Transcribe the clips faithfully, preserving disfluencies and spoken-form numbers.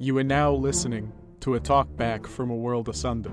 You are now listening to a talkback from a world asunder.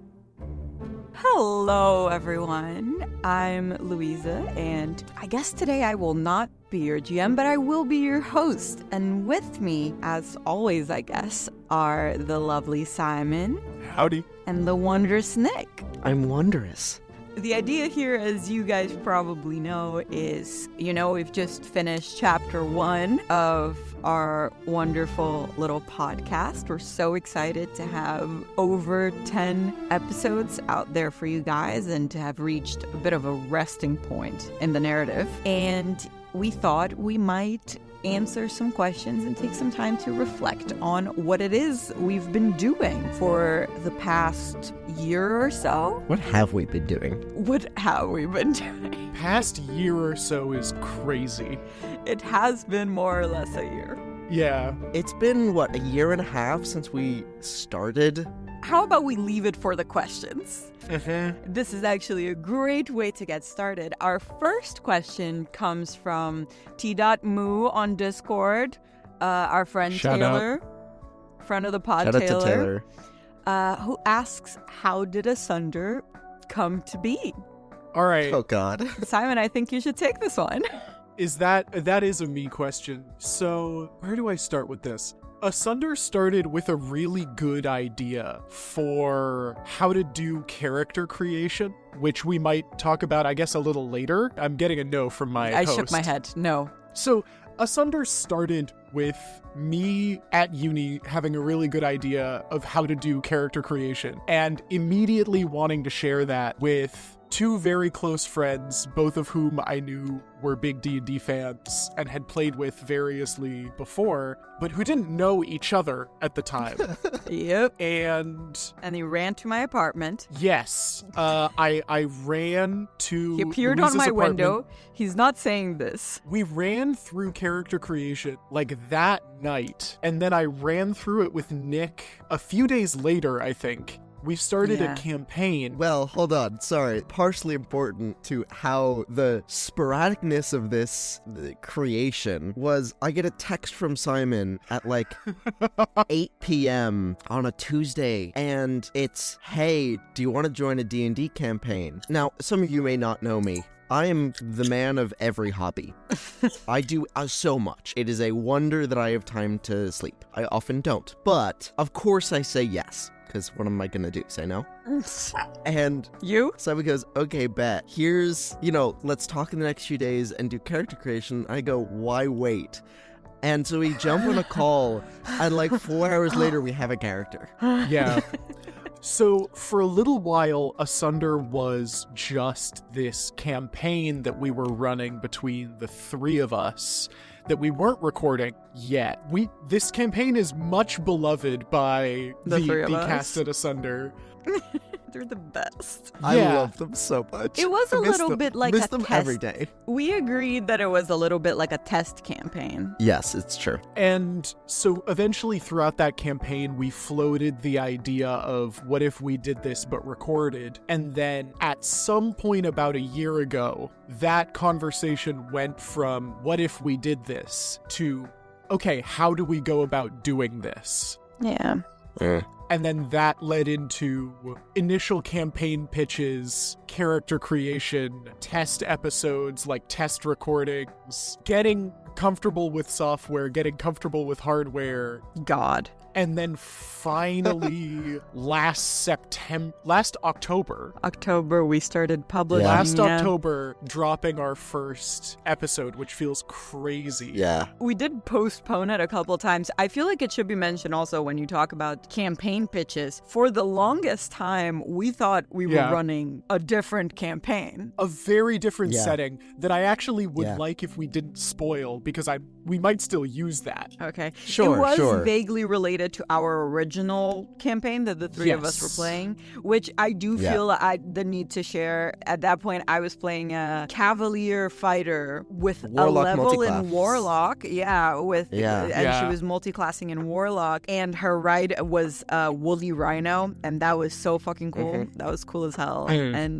Hello, everyone. I'm Louisa, and I guess today I will not be your G M, but I will be your host. And with me, as always, I guess, are the lovely Simon. Howdy. And the wondrous Nick. I'm wondrous. The idea here, as you guys probably know, is, you know, we've just finished chapter one of our wonderful little podcast. We're so excited to have over ten episodes out there for you guys and to have reached a bit of a resting point in the narrative. And we thought we might answer some questions and take some time to reflect on what it is we've been doing for the past year or so. What have we been doing? What have we been doing? Past year or so is crazy. It has been more or less a year. Yeah. It's been, what, a year and a half since we started? How about we leave it for the questions? Mm-hmm. This is actually a great way to get started. Our first question comes from T.Moo on Discord, uh, our friend Shout Taylor, friend of the pod Shout out Taylor, to Taylor. Uh, who asks, how did Asunder come to be? All right. Oh, God. Simon, I think you should take this one. Is that, that is a me question. So, where do I start with this? Asunder started with a really good idea for how to do character creation, which we might talk about, I guess, a little later. I'm getting a no from my I host. shook my head. No. So, Asunder started with me at uni having a really good idea of how to do character creation and immediately wanting to share that with two very close friends, both of whom I knew were big D and D fans and had played with variously before, but who didn't know each other at the time. Yep. And And he ran to my apartment. yes, uh, I I ran to He appeared Louisa's on my apartment. window. He's not saying this. We ran through character creation like that night, and then I ran through it with Nick a few days later, I think. We started Yeah. a campaign. Well, hold on. Sorry. Partially important to how the sporadicness of this uh, creation was I get a text from Simon at like eight p.m. on a Tuesday, and it's, hey, do you want to join a D and D campaign? Now, some of you may not know me. I am the man of every hobby. I do uh, so much. It is a wonder that I have time to sleep. I often don't. But, of course I say yes. Because what am I going to do? Say no? And You? Simon goes, okay, bet. Here's, you know, let's talk in the next few days and do character creation. I go, why wait? And so we jump on a call, and like four hours later, we have a character. Yeah. So for a little while, Asunder was just this campaign that we were running between the three of us that we weren't recording yet. We this campaign is much beloved by The the, three of the us. cast at Asunder. They're the best. I Yeah. love them so much. It was I a miss little them- bit like miss a them test. every day. We agreed that it was a little bit like a test campaign. Yes, it's true. And so eventually throughout that campaign, we floated the idea of what if we did this but recorded? And then at some point about a year ago, that conversation went from what if we did this to, okay, how do we go about doing this? Yeah. Eh. And then that led into initial campaign pitches, character creation, test episodes, like test recordings, getting comfortable with software, getting comfortable with hardware, God. and then finally last September, last October, October, we started publishing. last yeah. October, dropping our first episode, which feels crazy. Yeah. We did postpone it a couple times. I feel like it should be mentioned also when you talk about campaign pitches. For the longest time, we thought we were Yeah. running a different campaign. A very different Yeah. setting that I actually would Yeah. like if we didn't spoil, because I we might still use that. Okay. Sure, It was sure. vaguely related to our original campaign that the three of us were Yes. playing, which I do Yeah. feel I the need to share. At that point, I was playing a Cavalier fighter with Warlock a level in multiclass. Warlock. Yeah, with Yeah. and Yeah. she was multiclassing in Warlock, and her ride was uh, Woolly Rhino, and that was so fucking cool. Mhm. That was cool as hell, Mm. and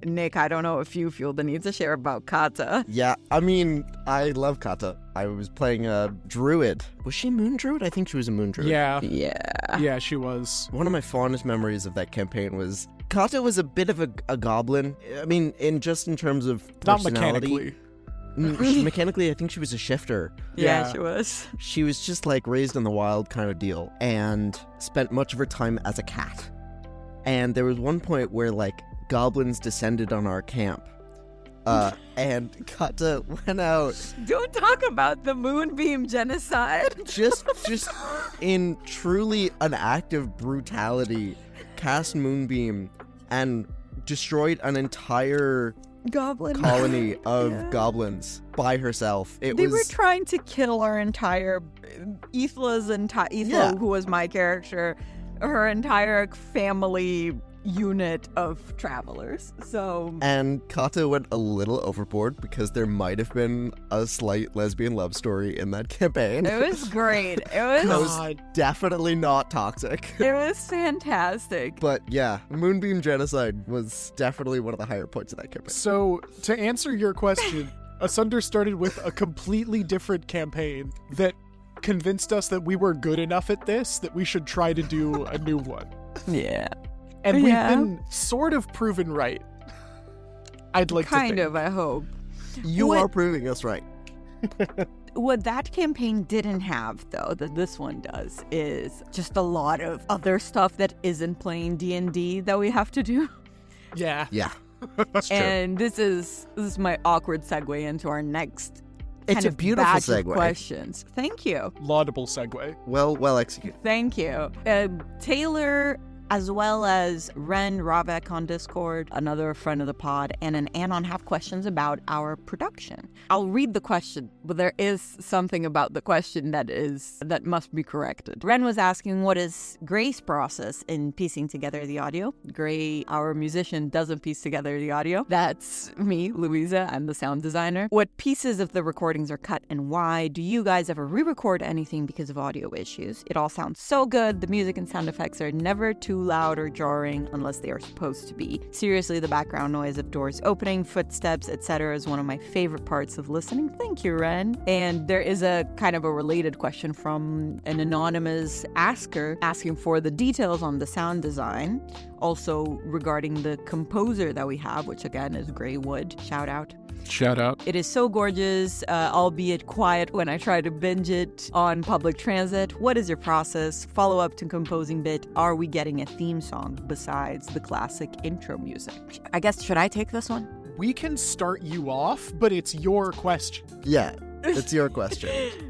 Nick, I don't know if you feel the need to share about Kata. Yeah, I mean, I love Kata. I was playing a druid. Was she a moon druid? I think she was a moon druid. Yeah. Yeah. Yeah, she was. One of my fondest memories of that campaign was Kata was a bit of a, a goblin. I mean, in just in terms of Not personality. mechanically. Mm, she- mechanically, I think she was a shifter. Yeah, Yeah. she was. She was just like raised in the wild kind of deal and spent much of her time as a cat. And there was one point where like goblins descended on our camp. Uh, and Kata went out Don't talk about the Moonbeam genocide. just just in truly an act of brutality, cast Moonbeam and destroyed an entire Goblin. colony of Yeah. goblins by herself. It They was were trying to kill our entire Ethla's entire Ethla, Yeah. who was my character, her entire family unit of travelers. So and Kata went a little overboard because there might have been a slight lesbian love story in that campaign. it was great. It That was was definitely not toxic. it was fantastic. But yeah, Moonbeam Genocide was definitely one of the higher points of that campaign. So, to answer your question, Asunder started with a completely different campaign that convinced us that we were good enough at this that we should try to do a new one. Yeah. And we've Yeah. been sort of proven right. I'd like Kind to think. of, I hope. You What- are proving us right. What that campaign didn't have, though, that this one does, is just a lot of other stuff that isn't playing D and D that we have to do. Yeah. Yeah, that's true. And this is this is my awkward segue into our next It's kind a of beautiful batch of segue. questions. Thank you. Laudable segue. Well, well executed. Thank you. Uh, Taylor, as well as Ren Ravek on Discord, another friend of the pod, and an Anon have questions about our production. I'll read the question, but there is something about the question that is that must be corrected. Ren was asking, what is Gray's process in piecing together the audio? Gray, our musician, doesn't piece together the audio. That's me, Louisa. I'm the sound designer. What pieces of the recordings are cut and why? Do you guys ever re-record anything because of audio issues? It all sounds so good. The music and sound effects are never too loud or jarring unless they are supposed to be. Seriously, the background noise of doors opening, footsteps, et cetera is one of my favorite parts of listening. Thank you, Ren. And there is a kind of a related question from an anonymous asker asking for the details on the sound design. Also regarding the composer that we have, which again is Gray Wood. Shout out. Shout out. It is so gorgeous, uh, albeit quiet when I try to binge it on public transit. What is your process? Follow up to composing bit. Are we getting a theme song besides the classic intro music? I guess, should I take this one? We can start you off, but it's your question. Yeah, it's your question.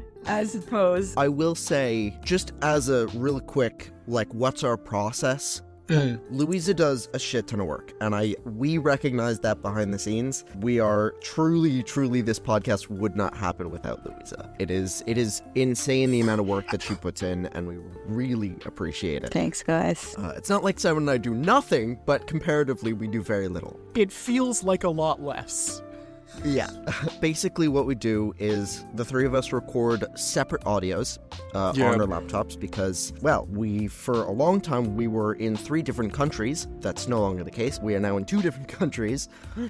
I suppose. I will say, just as a real quick, like, what's our process? Louisa does a shit ton of work, and I we recognize that behind the scenes. We are truly, truly, this podcast would not happen without Louisa. It is it is insane the amount of work that she puts in, and we really appreciate it. Thanks, guys. Uh, it's not like Simon and I do nothing, but comparatively, we do very little. It feels like a lot less. Yeah. Basically, what we do is the three of us record separate audios uh, Yeah. on our laptops because, well, we, for a long time, we were in three different countries. That's no longer the case. We are now in two different countries.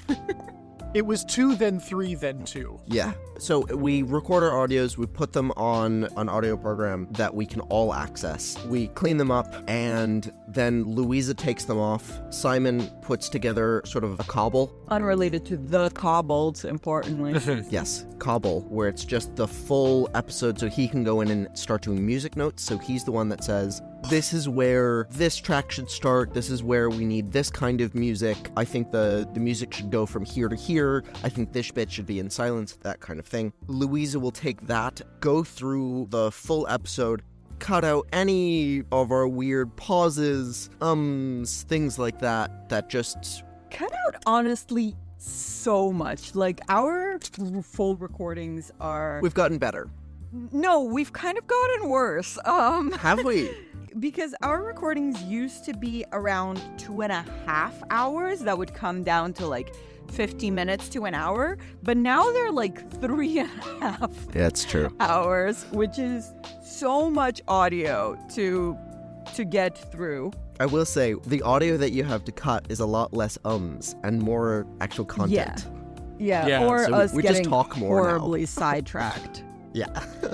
It was two, then three, then two. Yeah. So we record our audios, we put them on an audio program that we can all access. We clean them up, and then Louisa takes them off. Simon puts together sort of a cobble. Unrelated to the Cobalt, importantly. Yes, cobble, where it's just the full episode so he can go in and start doing music notes. So he's the one that says, this is where this track should start. This is where we need this kind of music. I think the, the music should go from here to here. I think this bit should be in silence, that kind of thing. Louisa will take that, go through the full episode, cut out any of our weird pauses, ums, things like that, that just... Cut out, honestly, so much. Like, our full recordings are... We've gotten better. No, we've kind of gotten worse. Um... Have we? Because our recordings used to be around two and a half hours. That would come down to like fifty minutes to an hour. But now they're like three and a half Yeah, it's true. hours, which is so much audio to to get through. I will say, the audio that you have to cut is a lot less ums and more actual content. Yeah, Yeah, or so us we just getting talk more now. horribly sidetracked. Yeah.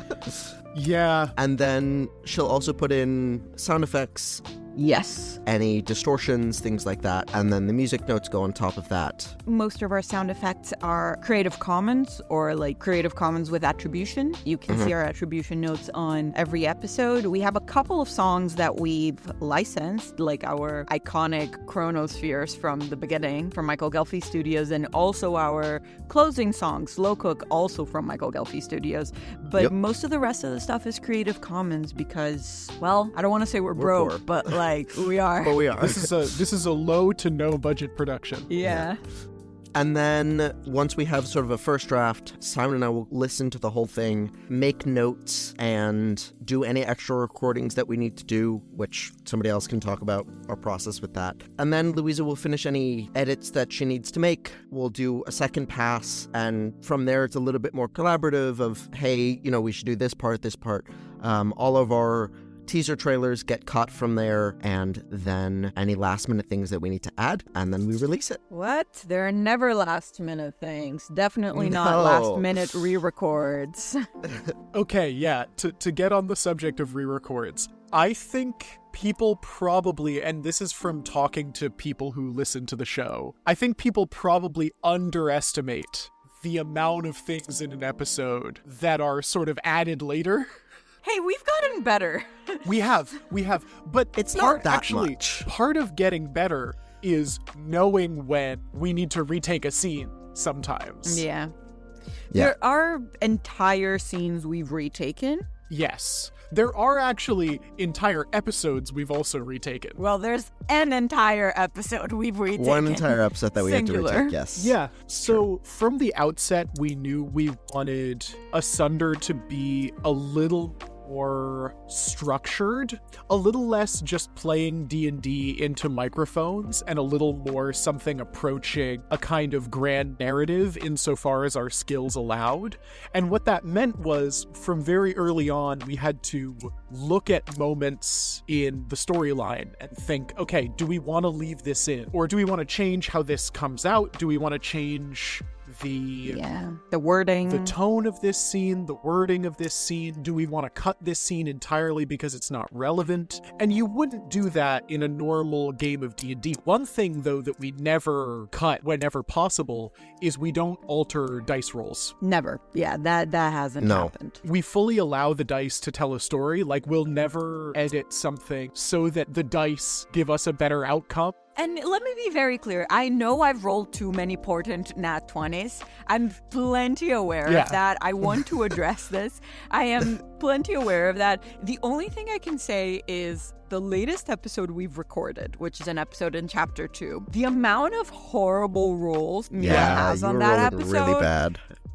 Yeah. And then she'll also put in sound effects, Yes. any distortions, things like that. And then the music notes go on top of that. Most of our sound effects are Creative Commons or like Creative Commons with attribution. You can Mm-hmm. see our attribution notes on every episode. We have a couple of songs that we've licensed, like our iconic Chronospheres from the beginning from Michael Gelfi Studios, and also our closing song, Slow Cook, also from Michael Gelfi Studios. But Yep. most of the rest of the stuff is Creative Commons because, well, I don't want to say we're, We're broke, poor. but like we are. But we are. This is a this is a low to no budget production. Yeah. And then once we have sort of a first draft, Simon and I will listen to the whole thing, make notes, and do any extra recordings that we need to do, which somebody else can talk about our process with that. And then Louisa will finish any edits that she needs to make. We'll do a second pass, and from there it's a little bit more collaborative of, hey, you know, we should do this part, this part. Um, all of our teaser trailers get cut from there, and then any last minute things that we need to add, and then we release it. What? There are never last minute things. Definitely not No. last minute re-records. Okay, yeah, to, to get on the subject of re-records, I think people probably, and this is from talking to people who listen to the show, I think people probably underestimate the amount of things in an episode that are sort of added later. Hey, we've gotten better. We have, we have, but It's not part, that actually, much. part of getting better is knowing when we need to retake a scene sometimes. Yeah. Yeah. There are entire scenes we've retaken. Yes. There are actually entire episodes we've also retaken. Well, there's an entire episode we've retaken. One entire episode that we Singular. had to retake, yes. Yeah, so from the outset, we knew we wanted Asunder to be a little more structured, a little less just playing D and D into microphones, and a little more something approaching a kind of grand narrative insofar as our skills allowed. And what that meant was, from very early on, we had to look at moments in the storyline and think, okay, do we want to leave this in? Or do we want to change how this comes out? Do we want to change the Yeah. The wording. the tone of this scene, the wording of this scene? Do we want to cut this scene entirely because it's not relevant? And you wouldn't do that in a normal game of D and D. One thing, though, that we never cut whenever possible is we don't alter dice rolls. Never. Yeah, that, that hasn't No. happened. We fully allow the dice to tell a story. Like, we'll never edit something so that the dice give us a better outcome. And let me be very clear. I know I've rolled too many portent nat twenties. I'm plenty aware Yeah. of that. I want to address this. I am plenty aware of that. The only thing I can say is the latest episode we've recorded, which is an episode in chapter two, the amount of horrible rolls Mia Yeah, has you on were that rolling episode. really bad.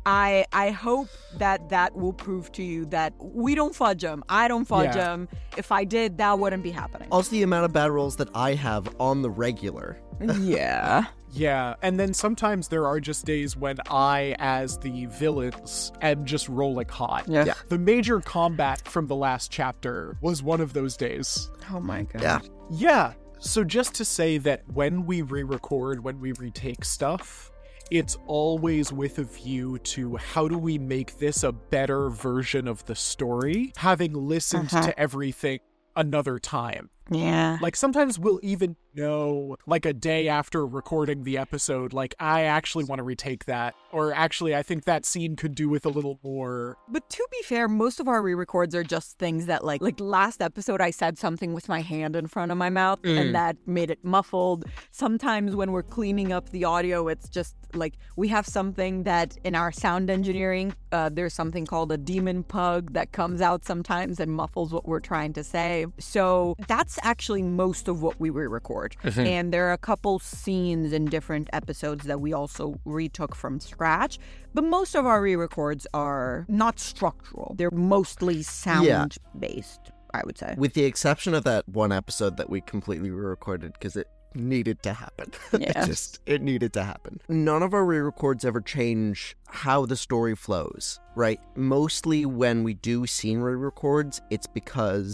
I I hope that that will prove to you that we don't fudge them. I don't fudge Yeah. them. If I did, that wouldn't be happening. Also, the amount of bad rolls that I have on the regular. Yeah. Yeah, and then sometimes there are just days when I, as the villains, am just rolling hot. Yeah. Yeah. The major combat from the last chapter was one of those days. Oh my god. Yeah. Yeah, so just to say that when we re-record, when we retake stuff, it's always with a view to how do we make this a better version of the story, having listened Uh-huh. to everything another time. Yeah. Like, sometimes we'll even know, like, a day after recording the episode, like, I actually want to retake that. Or actually, I think that scene could do with a little more. But to be fair, most of our re-records are just things that, like, like last episode, I said something with my hand in front of my mouth, and that made it muffled. Sometimes when we're cleaning up the audio, it's just like we have something that in our sound engineering, uh, there's something called a demon pug that comes out sometimes and muffles what we're trying to say. So that's actually most of what we re-record. And there are a couple scenes in different episodes that we also retook from scratch. But most of our re-records are not structural. They're mostly sound-based, I would say. With the exception of that one episode that we completely re-recorded because it needed to happen. Yeah. it just, it needed to happen. None of our re-records ever change how the story flows, right? Mostly when we do scene re-records, it's because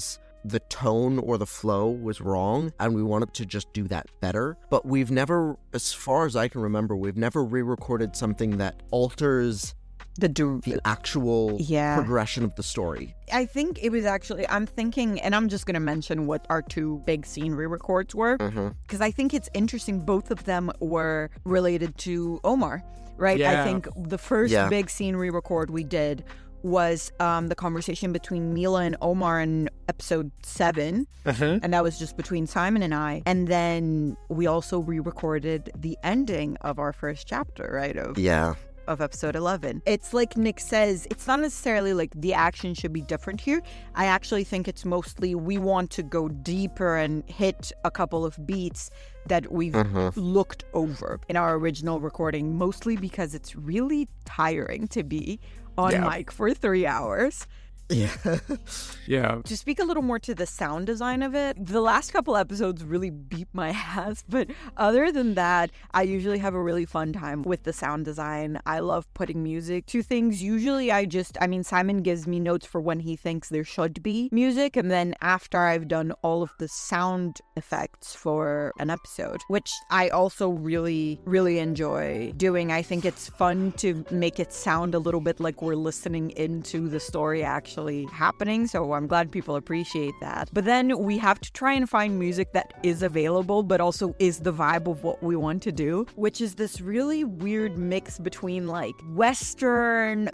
the tone or the flow was wrong, and we wanted to just do that better. But we've never, as far as I can remember, we've never re-recorded something that alters The, du- the actual Yeah. progression of the story. I think it was actually, I'm thinking, and I'm just going to mention what our two big scene re-records were, because Mm-hmm. I think it's interesting. Both of them were related to Omar, right? I Yeah. think the first Yeah. big scene re-record we did was um, the conversation between Mila and Omar in episode seven, and that was just between Simon and I. And then we also re-recorded the ending of our first chapter, right? Of Yeah. of episode eleven. It's like Nick says, it's not necessarily like the action should be different here. I actually think it's mostly we want to go deeper and hit a couple of beats that we've Mm-hmm. looked over in our original recording, mostly because it's really tiring to be on Yeah. mic for three hours. Yeah. Yeah. To speak a little more to the sound design of it, the last couple episodes really beat my ass. But other than that, I usually have a really fun time with the sound design. I love putting music to things. Usually I just, I mean, Simon gives me notes for when he thinks there should be music. And then after I've done all of the sound effects for an episode, which I also really, really enjoy doing. I think it's fun to make it sound a little bit like we're listening into the story actually happening, so I'm glad people appreciate that. But then we have to try and find music that is available but also is the vibe of what we want to do, which is this really weird mix between like Western,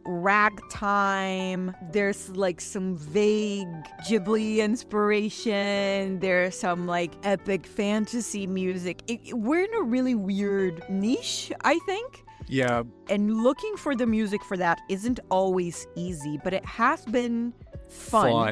ragtime, there's like some vague Ghibli inspiration, there's some like epic fantasy music. It, it- we're in a really weird niche, I think. Yeah. And looking for the music for that isn't always easy, but it has been fun. Fun.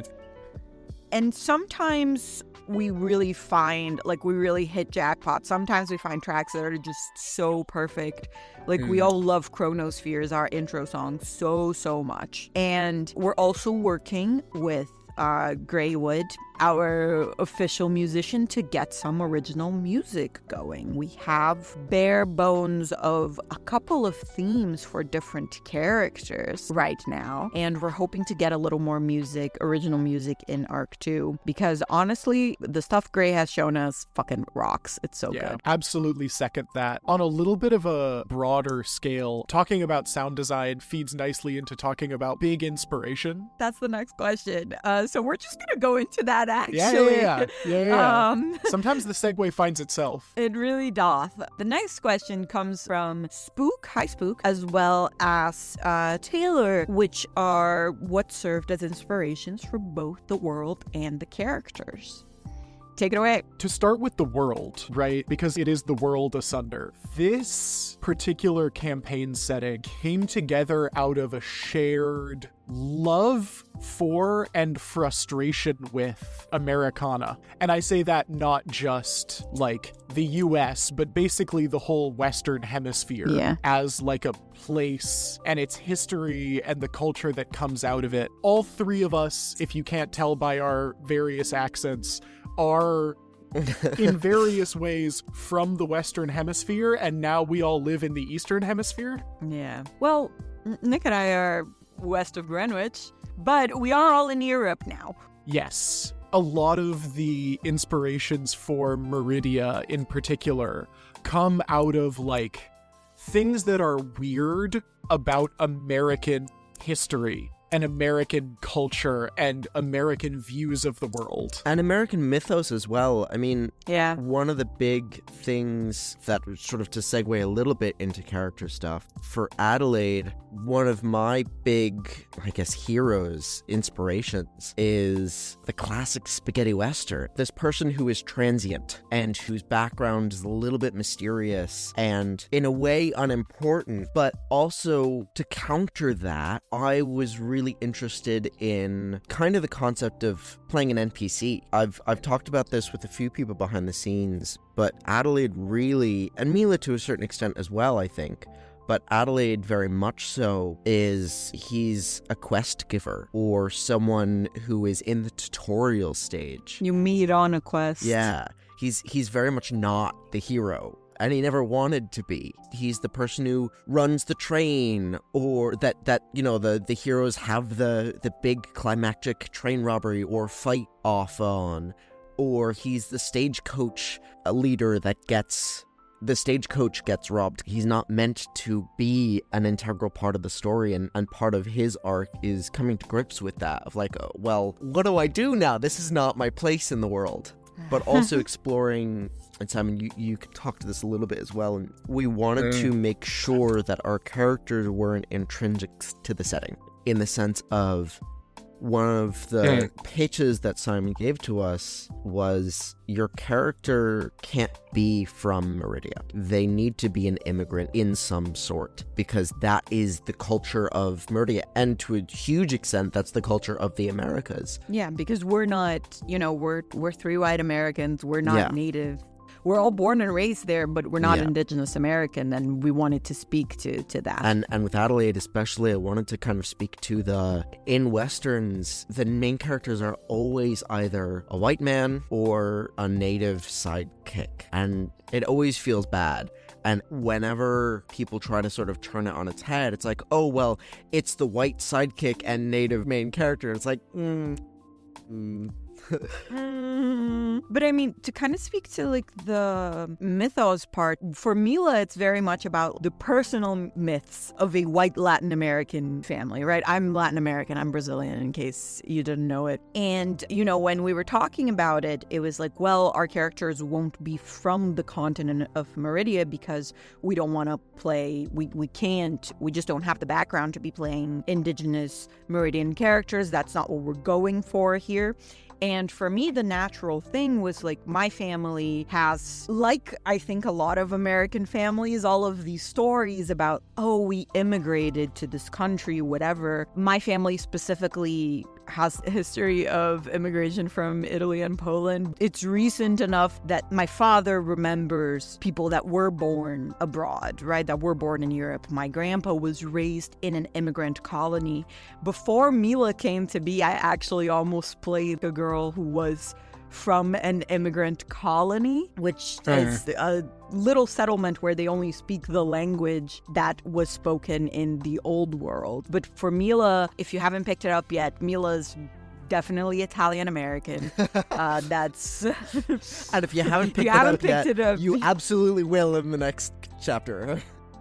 And sometimes we really find, like, we really hit jackpot. Sometimes we find tracks that are just so perfect. Like, we all love Chronospheres, our intro song, so, so much. And we're also working with uh, Greywood, our official musician, to get some original music going. We have bare bones of a couple of themes for different characters right now, and we're hoping to get a little more music, original music in Arc two, because honestly, the stuff Grey has shown us fucking rocks. It's so Yeah, good. absolutely second that. On a little bit of a broader scale, talking about sound design feeds nicely into talking about big inspiration. That's the next question. Uh, so we're just gonna go into that actually. Yeah, yeah, yeah. yeah, yeah. Um, Sometimes the segue finds itself. It really doth. The next question comes from Spook, hi Spook, as well as uh, Taylor, which are what served as inspirations for both the world and the characters. Take it away. To start with the world, right? Because it is the world asunder. This particular campaign setting came together out of a shared love for and frustration with Americana. And I say that not just like the U S, but basically the whole Western Hemisphere Yeah. as like a place and its history and the culture that comes out of it. All three of us, if you can't tell by our various accents, are in various ways from the Western Hemisphere, and now we all live in the Eastern Hemisphere. Yeah. Well, N- Nick and I are west of Greenwich, but we are all in Europe now. Yes. A lot of the inspirations for Meridia in particular come out of like things that are weird about American history and American culture and American views of the world. And American mythos as well. I mean, Yeah. one of the big things that sort of to segue a little bit into character stuff, for Adelaide, one of my big, I guess, heroes, inspirations, is the classic spaghetti western. This person who is transient and whose background is a little bit mysterious and in a way unimportant, but also to counter that, I was really interested in kind of the concept of playing an N P C. I've I've talked about this with a few people behind the scenes, but Adelaide really, and Mila to a certain extent as well, I think, but Adelaide very much so, is he's a quest giver or someone who is in the tutorial stage. You meet on a quest. Yeah, he's he's very much not the hero. and he never wanted to be. He's the person who runs the train, or that, that you know, the, the heroes have the, the big climactic train robbery or fight off on, or he's the stagecoach leader that gets... the stagecoach gets robbed. He's not meant to be an integral part of the story, and, and part of his arc is coming to grips with that, of like, oh, well, what do I do now? This is not my place in the world. But also exploring, and Simon, you, you could talk to this a little bit as well, and we wanted mm. to make sure that our characters weren't intrinsic to the setting, in the sense of one of the mm. pitches that Simon gave to us was your character can't be from Meridia. They need to be an immigrant in some sort, because that is the culture of Meridia. And to a huge extent, that's the culture of the Americas. Yeah, because we're not, you know, we're we're three white Americans. We're not yeah. native. We're all born and raised there, but we're not yeah. Indigenous American, and we wanted to speak to, to that. And and with Adelaide especially, I wanted to kind of speak to the... In Westerns, the main characters are always either a white man or a native sidekick, and it always feels bad. And whenever people try to sort of turn it on its head, it's like, oh, well, it's the white sidekick and native main character. It's like, mm, mm. mm, but I mean, to kind of speak to like the mythos part, for Mila, it's very much about the personal myths of a white Latin American family, right? I'm Latin American, I'm Brazilian, in case you didn't know it. And, you know, when we were talking about it, it was like, well, our characters won't be from the continent of Meridia because we don't want to play, we, we can't, we just don't have the background to be playing indigenous Meridian characters. That's not what we're going for here. And for me, the natural thing was like my family has, like I think a lot of American families, all of these stories about, oh, we immigrated to this country, whatever. My family specifically has a history of immigration from Italy and Poland. It's recent enough that my father remembers people that were born abroad, right? That were born in Europe. My grandpa was raised in an immigrant colony. Before Mila came to be, I actually almost played a girl who was from an immigrant colony, which uh. is a little settlement where they only speak the language that was spoken in the old world. But for Mila, if you haven't picked it up yet, Mila's definitely Italian American. Uh, that's and if you haven't picked, you it, haven't up picked yet, it up, you absolutely will in the next chapter.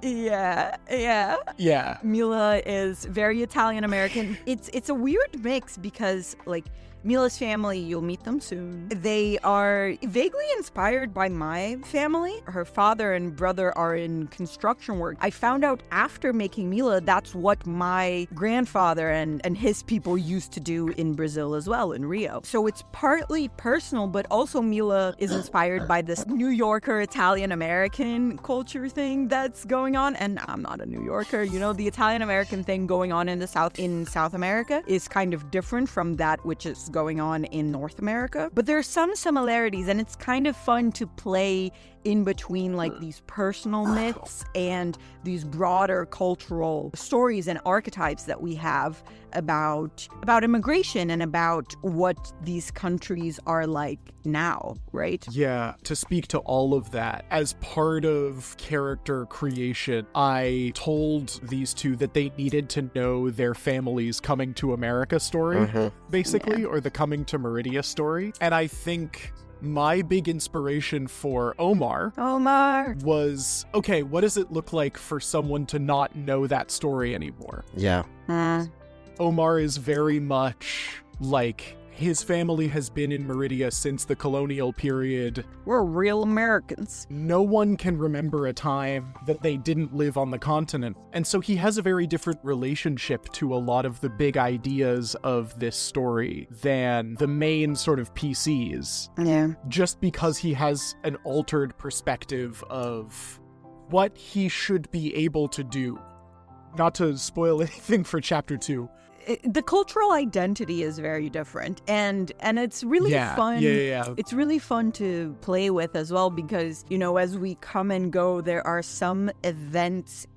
Yeah, yeah. Yeah. Mila is very Italian American. It's it's a weird mix because like Mila's family, you'll meet them soon. They are vaguely inspired by my family. Her father and brother are in construction work. I found out after making Mila, that's what my grandfather and, and his people used to do in Brazil as well, in Rio. So it's partly personal, but also Mila is inspired by this New Yorker Italian-American culture thing that's going on. And I'm not a New Yorker. You know, the Italian-American thing going on in the South, in South America is kind of different from that which is going on in North America. But there are some similarities, and it's kind of fun to play in between like these personal myths and these broader cultural stories and archetypes that we have about about immigration and about what these countries are like now, right? Yeah, to speak to all of that, as part of character creation, I told these two that they needed to know their family's coming to America story, uh-huh. basically, yeah. or the coming to Meridia story. And I think my big inspiration for Omar, Omar was, okay, what does it look like for someone to not know that story anymore? Yeah. Uh. Omar is very much like, his family has been in Meridia since the colonial period. We're real Americans. No one can remember a time that they didn't live on the continent. And so he has a very different relationship to a lot of the big ideas of this story than the main sort of P Cs. Yeah. Just because he has an altered perspective of what he should be able to do. Not to spoil anything for chapter two. The cultural identity is very different, and and it's really yeah, fun. Yeah, yeah, yeah. It's really fun to play with as well because, you know, as we come and go, there are some events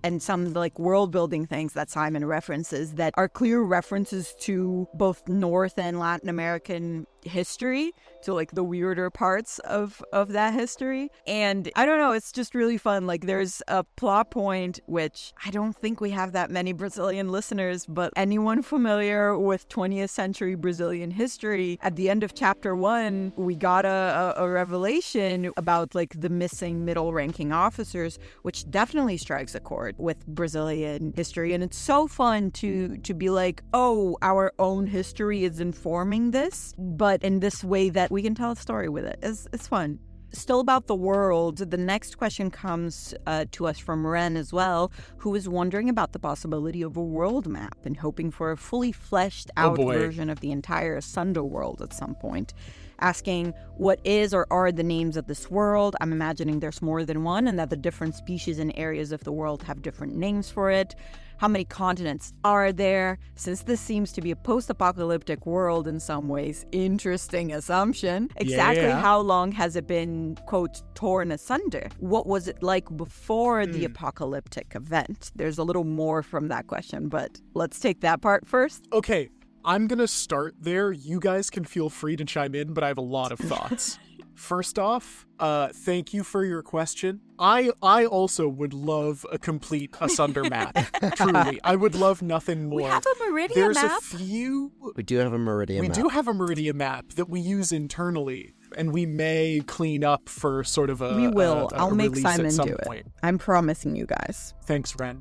and some like world building things that Simon references that are clear references to both North and Latin American history, to like the weirder parts of of that history. And I don't know, it's just really fun. Like there's a plot point which I don't think we have that many Brazilian listeners, but anyone familiar with twentieth century Brazilian history, at the end of chapter one we got a, a, a revelation about like the missing middle ranking officers, which definitely strikes a chord with Brazilian history. And it's so fun to to be like, oh, our own history is informing this, but in this way that we can tell a story with it. It's, it's fun. Still about the world, the next question comes uh, to us from Ren as well, who is wondering about the possibility of a world map and hoping for a fully fleshed out oh version of the entire Asunder world at some point. Asking what is or are the names of this world. I'm imagining there's more than one and that the different species and areas of the world have different names for it. How many continents are there? Since this seems to be a post-apocalyptic world in some ways, interesting assumption. Exactly yeah. how long has it been, quote, torn asunder? What was it like before mm. the apocalyptic event? There's a little more from that question, but let's take that part first. Okay, I'm going to start there. You guys can feel free to chime in, but I have a lot of thoughts. First off, uh, thank you for your question. I I also would love a complete Asunder map. Truly, I would love nothing more. We have a Meridia There's map. There's a few. We do have a Meridia we map. We do have a Meridia map that we use internally, and we may clean up for sort of a. We will. A, a I'll make release Simon at some do point. it. I'm promising you guys. Thanks, Ren.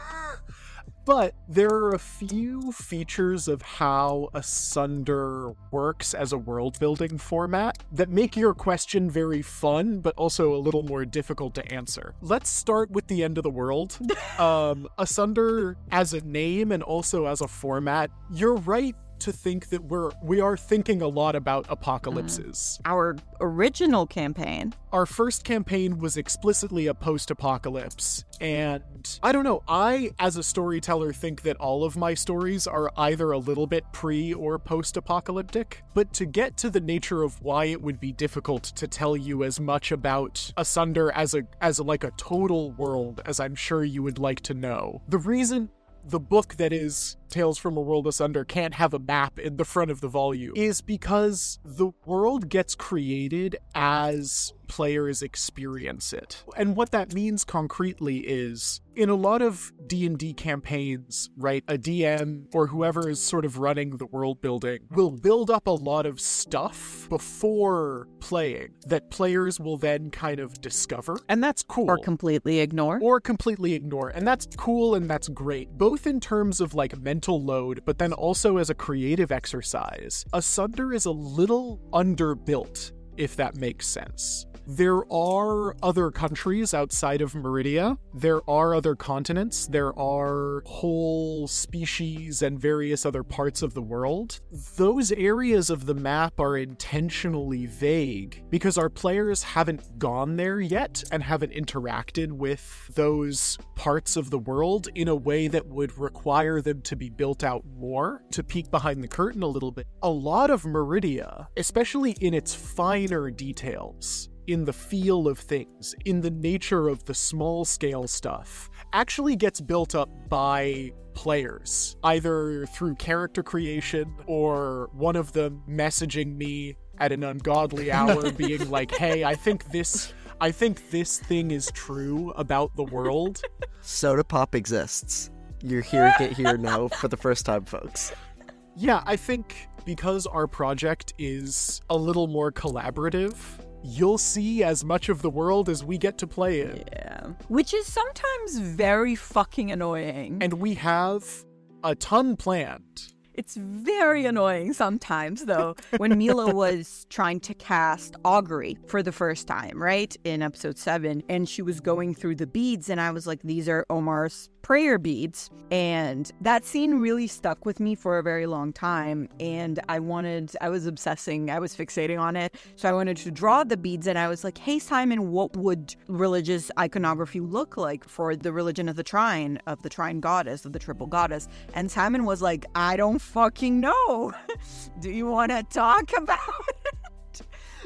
But there are a few features of how Asunder works as a world-building format that make your question very fun, but also a little more difficult to answer. Let's start with the end of the world. um, Asunder as a name and also as a format, you're right to think that we're we are thinking a lot about apocalypses. Mm. Our original campaign. Our first campaign was explicitly a post-apocalypse, and I don't know, I, as a storyteller, think that all of my stories are either a little bit pre- or post-apocalyptic, but to get to the nature of why it would be difficult to tell you as much about Asunder as a as a, like a total world as I'm sure you would like to know, the reason the book that is Tales from a World Asunder can't have a map in the front of the volume is because the world gets created as players experience it. And what that means concretely is, in a lot of D and D campaigns, right, a D M or whoever is sort of running the world building will build up a lot of stuff before playing that players will then kind of discover. And that's cool. Or completely ignore. Or completely ignore. And that's cool and that's great, both in terms of like mental load, but then also as a creative exercise. Asunder is a little underbuilt, if that makes sense. There are other countries outside of Meridia. There are other continents. There are whole species and various other parts of the world. Those areas of the map are intentionally vague because our players haven't gone there yet and haven't interacted with those parts of the world in a way that would require them to be built out more. To peek behind the curtain a little bit, a lot of Meridia, especially in its finer details, in the feel of things, in the nature of the small-scale stuff, actually gets built up by players, either through character creation or one of them messaging me at an ungodly hour being like, hey, I think this... I think this thing is true about the world. Soda Pop exists. You're hearing it here now for the first time, folks. Yeah, I think because our project is a little more collaborative, you'll see as much of the world as we get to play in. Yeah. Which is sometimes very fucking annoying. And we have a ton planned. It's very annoying sometimes, though, when Mila was trying to cast Augury for the first time, right, in episode seven, and she was going through the beads, and I was like, these are Omar's prayer beads, and that scene really stuck with me for a very long time, and I wanted, I was obsessing, I was fixating on it, so I wanted to draw the beads, and I was like, hey, Simon, what would religious iconography look like for the religion of the Trine, of the Trine goddess, of the triple goddess? And Simon was like, I don't fucking know. Do you want to talk about it?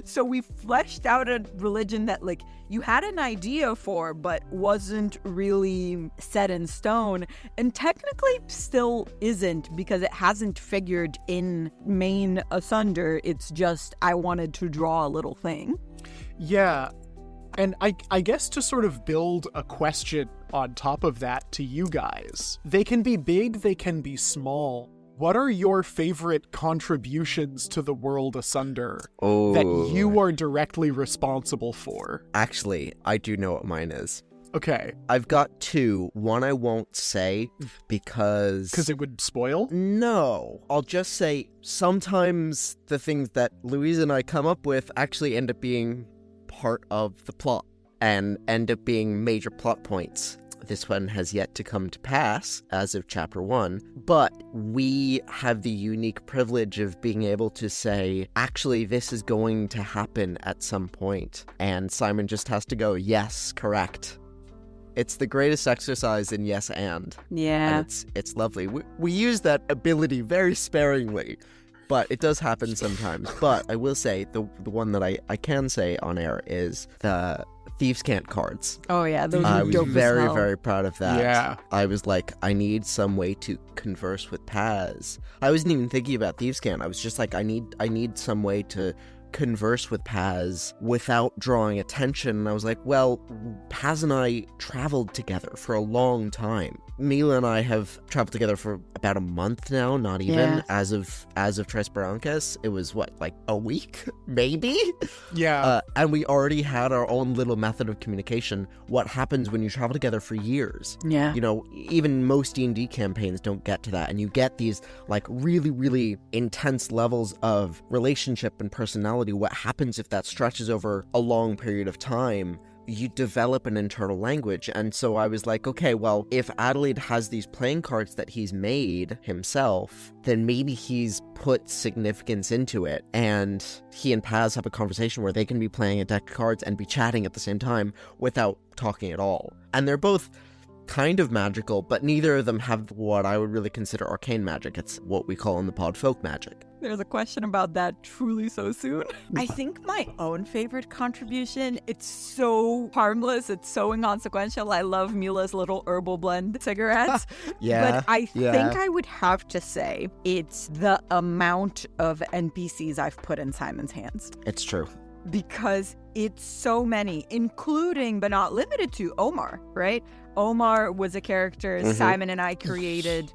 So we fleshed out a religion that, like, you had an idea for, but wasn't really set in stone, and technically still isn't, because it hasn't figured in main Asunder. It's just, I wanted to draw a little thing. Yeah. And I, I guess to sort of build a question on top of that to you guys, they can be big, they can be small. What are your favorite contributions to the world Asunder Oh. that you are directly responsible for? Actually, I do know what mine is. Okay, I've got two. One I won't say because... because it would spoil? No. I'll just say sometimes the things that Louise and I come up with actually end up being part of the plot and end up being major plot points. This one has yet to come to pass as of chapter one, but we have the unique privilege of being able to say, actually, this is going to happen at some point. And Simon just has to go, yes, correct. It's the greatest exercise in yes and. Yeah. And it's it's lovely. We, we use that ability very sparingly, but it does happen sometimes. But I will say, the the one that I, I can say on air is the Thieves' Cant cards. Oh, yeah. Those I are was dope as very, hell. very proud of that. Yeah. I was like, I need some way to converse with Paz. I wasn't even thinking about Thieves' Cant. I was just like, I need I need some way to converse with Paz without drawing attention. And I was like, well, Paz and I traveled together for a long time. Mila and I have traveled together for about a month now, not even. Yeah. As of as of Tres Barrancas, it was what, like a week? Maybe? Yeah. Uh, and we already had our own little method of communication. What happens when you travel together for years? Yeah. You know, even most D and D campaigns don't get to that. And you get these, like, really, really intense levels of relationship and personality. What happens if that stretches over a long period of time? You develop an internal language. And so I was like, okay, well, if Adelaide has these playing cards that he's made himself, then maybe he's put significance into it. And he and Paz have a conversation where they can be playing a deck of cards and be chatting at the same time without talking at all. And they're both kind of magical, but neither of them have what I would really consider arcane magic. It's what we call in the pod folk magic. There's a question about that truly so soon. I think my own favorite contribution, it's so harmless, it's so inconsequential. I love Mila's little herbal blend cigarettes. Yeah, But I yeah. think I would have to say it's the amount of N P Cs I've put in Simon's hands. It's true. Because it's so many, including but not limited to Omar, right? Omar was a character Mhm. Simon and I created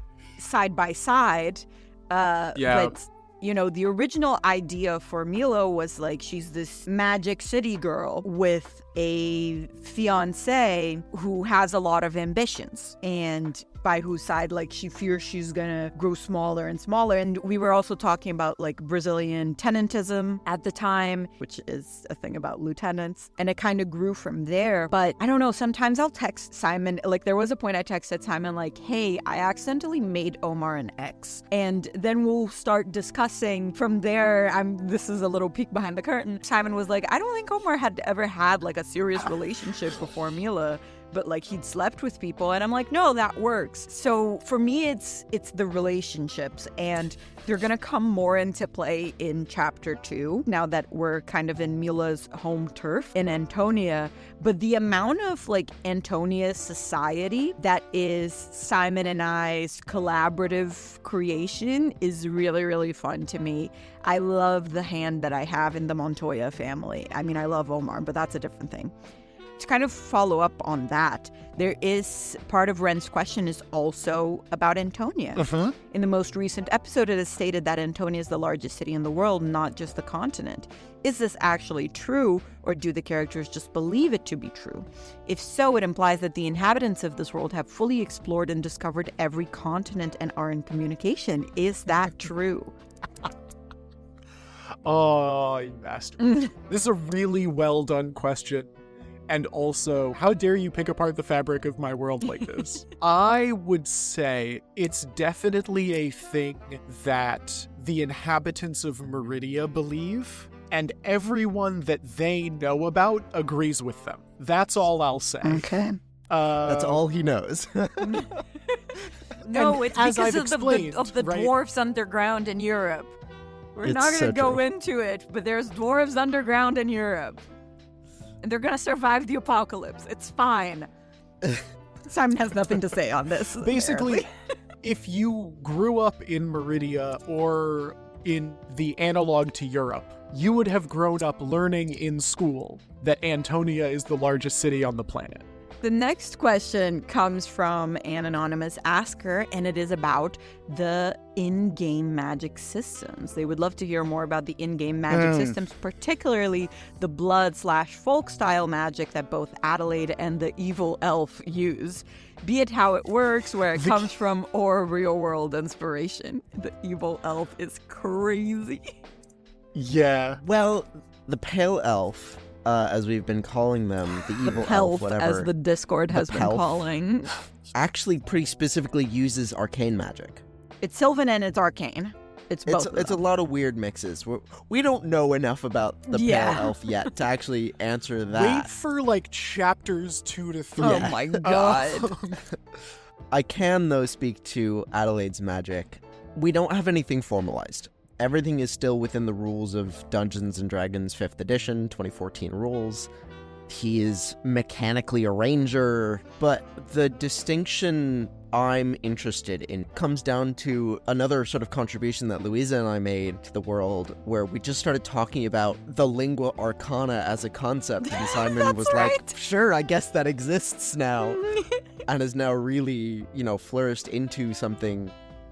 side by side. Uh, Yeah. But, you know, the original idea for Milo was like she's this magic city girl with a fiance who has a lot of ambitions, and by whose side, like, she fears she's gonna grow smaller and smaller. And we were also talking about, like, Brazilian tenantism at the time, which is a thing about lieutenants, and it kind of grew from there. But I don't know, sometimes I'll text Simon, like, there was a point I texted Simon, like, hey, I accidentally made Omar an ex, and then we'll start discussing from there. I'm this is a little peek behind the curtain. Simon was like, I don't think Omar had ever had, like, a serious relationship before Mila, but, like, he'd slept with people. And I'm like, no, that works. So for me, it's it's the relationships, and they're gonna come more into play in chapter two, now that we're kind of in Mila's home turf in Antonia. But the amount of, like, Antonia's society that is Simon and I's collaborative creation is really, really fun to me. I love the hand that I have in the Montoya family. I mean, I love Omar, but that's a different thing. To kind of follow up on that, there is part of Ren's question is also about Antonia. Uh-huh. In the most recent episode, it is stated that Antonia is the largest city in the world, not just the continent. Is this actually true, or do the characters just believe it to be true? If so, it implies that the inhabitants of this world have fully explored and discovered every continent and are in communication. Is that true? Oh, you bastard. This is a really well done question. And also, how dare you pick apart the fabric of my world like this? I would say it's definitely a thing that the inhabitants of Meridia believe, and everyone that they know about agrees with them. That's all I'll say. Okay. Uh, That's all he knows. No, And it's as because I've of the, explained, the, of the right? dwarfs underground in Europe. We're It's not going to so go true. into it, but there's dwarves underground in Europe. And they're going to survive the apocalypse. It's fine. Simon has nothing to say on this. Basically, apparently. if you grew up in Meridia or in the analog to Europe, you would have grown up learning in school that Antonia is the largest city on the planet. The next question comes from an anonymous asker, and it is about the in-game magic systems. They would love to hear more about the in-game magic Mm. systems, particularly the blood slash folk style magic that both Adelaide and the evil elf use. Be it how it works, where it The- comes from, or real world inspiration. The evil elf is crazy. Yeah. Well, the pale elf, uh, as we've been calling them, the evil elf, Pelf, whatever, as the Discord has been pelf. calling. actually pretty specifically uses arcane magic. It's Sylvan and it's arcane. It's both. It's of it's a them. lot of weird mixes. We're, we don't know enough about the Yeah. pale elf yet to actually answer Wait that. for like chapters two to three. Oh Yeah. my god. Um, I can, though, speak to Adelaide's magic. We don't have anything formalized. Everything is still within the rules of Dungeons and Dragons fifth edition, twenty fourteen rules. He is mechanically a ranger, but the distinction I'm interested in comes down to another sort of contribution that Louisa and I made to the world, where we just started talking about the lingua arcana as a concept, and Simon That's was right. like, sure, I guess that exists now, and has now really, you know, flourished into something,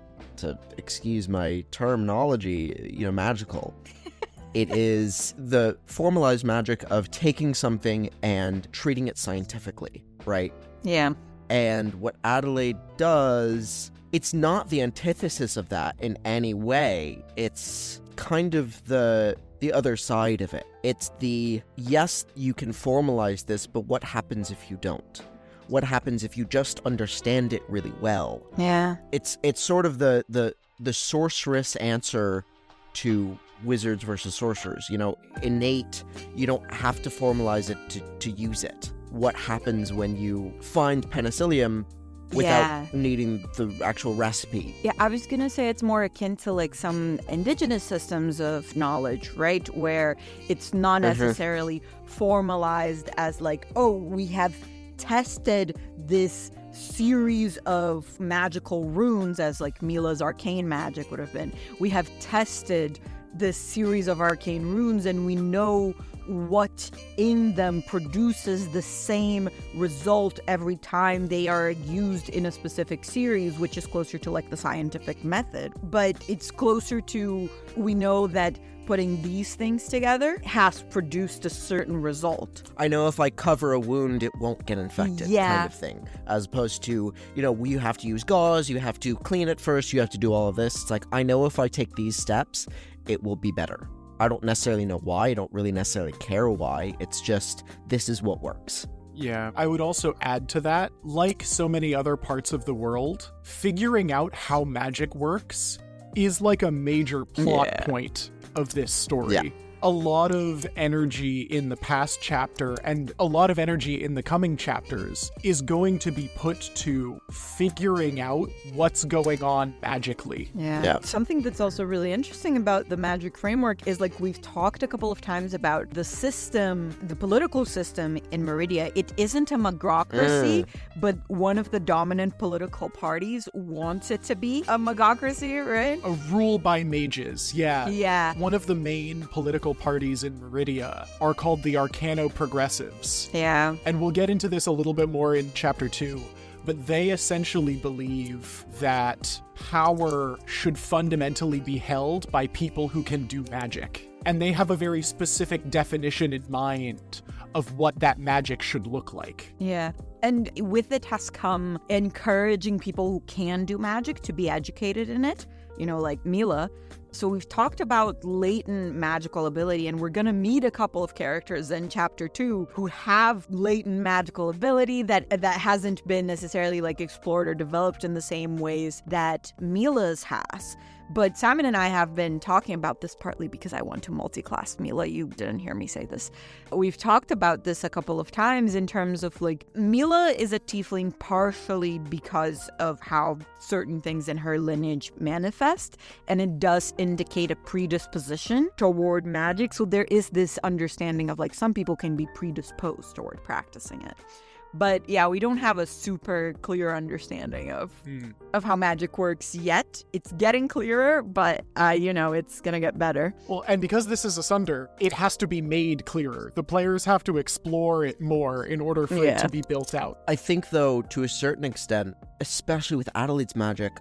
to excuse my terminology, you know, magical. It is the formalized magic of taking something and treating it scientifically, right? Yeah. And what Adelaide does, it's not the antithesis of that in any way. It's kind of the the other side of it. It's the, yes, you can formalize this, but what happens if you don't? What happens if you just understand it really well? Yeah. It's it's sort of the the the sorceress answer to wizards versus sorcerers. You know, innate, you don't have to formalize it to, to use it. What happens when you find penicillium without Yeah. needing the actual recipe? Yeah, I was gonna say it's more akin to like some indigenous systems of knowledge, right? Where it's not Mhm. necessarily formalized as like, oh, we have tested this series of magical runes, as like Mila's arcane magic would have been. We have tested this series of arcane runes and we know what in them produces the same result every time they are used in a specific series, which is closer to like the scientific method. But it's closer to, we know that putting these things together has produced a certain result. I know if I cover a wound, it won't get infected, Yeah. kind of thing. As opposed to, you know, you have to use gauze, you have to clean it first, you have to do all of this. It's like, I know if I take these steps, it will be better. I don't necessarily know why, I don't really necessarily care why, it's just, this is what works. Yeah, I would also add to that, like so many other parts of the world, figuring out how magic works is like a major plot Yeah. point of this story. Yeah. A lot of energy in the past chapter and a lot of energy in the coming chapters is going to be put to figuring out what's going on magically. Yeah. Yeah. Something that's also really interesting about the magic framework is like we've talked a couple of times about the system, the political system in Meridia. It isn't a magocracy, but one of the dominant political parties wants it to be a magocracy, right? A rule by mages, yeah. Yeah. One of the main political parties in Meridia are called the Arcano Progressives. Yeah. And we'll get into this a little bit more in chapter two, but they essentially believe that power should fundamentally be held by people who can do magic. And they have a very specific definition in mind of what that magic should look like. Yeah. And with it has come encouraging people who can do magic to be educated in it, you know, like Mila. So we've talked about latent magical ability, and we're going to meet a couple of characters in chapter two who have latent magical ability that that hasn't been necessarily like explored or developed in the same ways that Mila's has. But Simon and I have been talking about this partly because I want to multi-class Mila. You didn't hear me say this. We've talked about this a couple of times in terms of like Mila is a tiefling partially because of how certain things in her lineage manifest, and it does indicate a predisposition toward magic. So there is this understanding of like some people can be predisposed toward practicing it. But yeah, we don't have a super clear understanding of mm. of how magic works yet. It's getting clearer, but, uh, you know, it's going to get better. Well, and because this is Asunder, it has to be made clearer. The players have to explore it more in order for Yeah. it to be built out. I think, though, to a certain extent, especially with Adelaide's magic,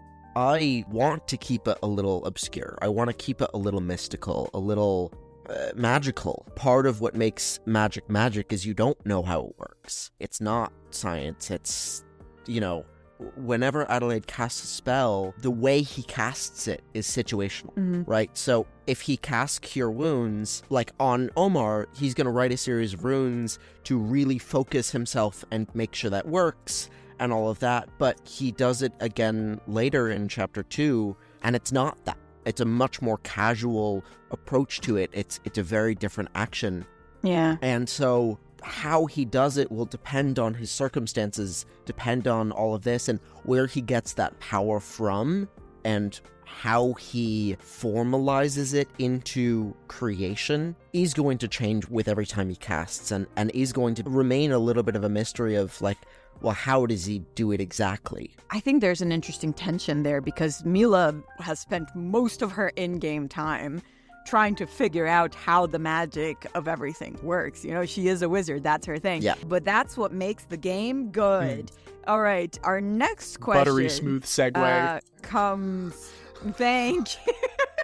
I want to keep it a little obscure. I want to keep it a little mystical, a little uh, magical. Part of what makes magic magic is you don't know how it works. It's not science. It's, you know, whenever Adelaide casts a spell, the way he casts it is situational, Mm-hmm. right? So if he casts Cure Wounds, like on Omar, he's going to write a series of runes to really focus himself and make sure that works and all of that. But he does it again later in chapter two, and it's not that. It's a much more casual approach to it. It's it's a very different action. Yeah. And so how he does it will depend on his circumstances, depend on all of this, and where he gets that power from, and how he formalizes it into creation is going to change with every time he casts, and, and is going to remain a little bit of a mystery of like, well, how does he do it exactly? I think there's an interesting tension there because Mila has spent most of her in-game time trying to figure out how the magic of everything works. You know, she is a wizard. That's her thing. Yeah. But that's what makes the game good. Mm. All right. Our next question. Buttery smooth segue. Uh, comes. Thank you.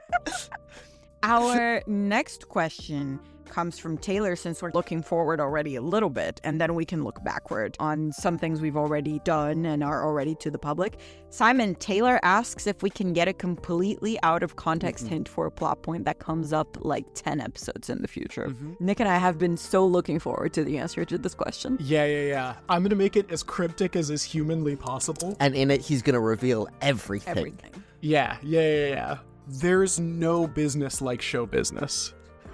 Our next question comes from Taylor, since we're looking forward already a little bit, and then we can look backward on some things we've already done and are already to the public. Simon, Taylor asks if we can get a completely out of context mm-hmm. hint for a plot point that comes up like ten episodes in the future. Mm-hmm. Nick and I have been so looking forward to the answer to this question. Yeah, yeah, yeah. I'm going to make it as cryptic as is humanly possible. And in it, he's going to reveal everything. Everything. Yeah, yeah, yeah, yeah. There's no business like show business.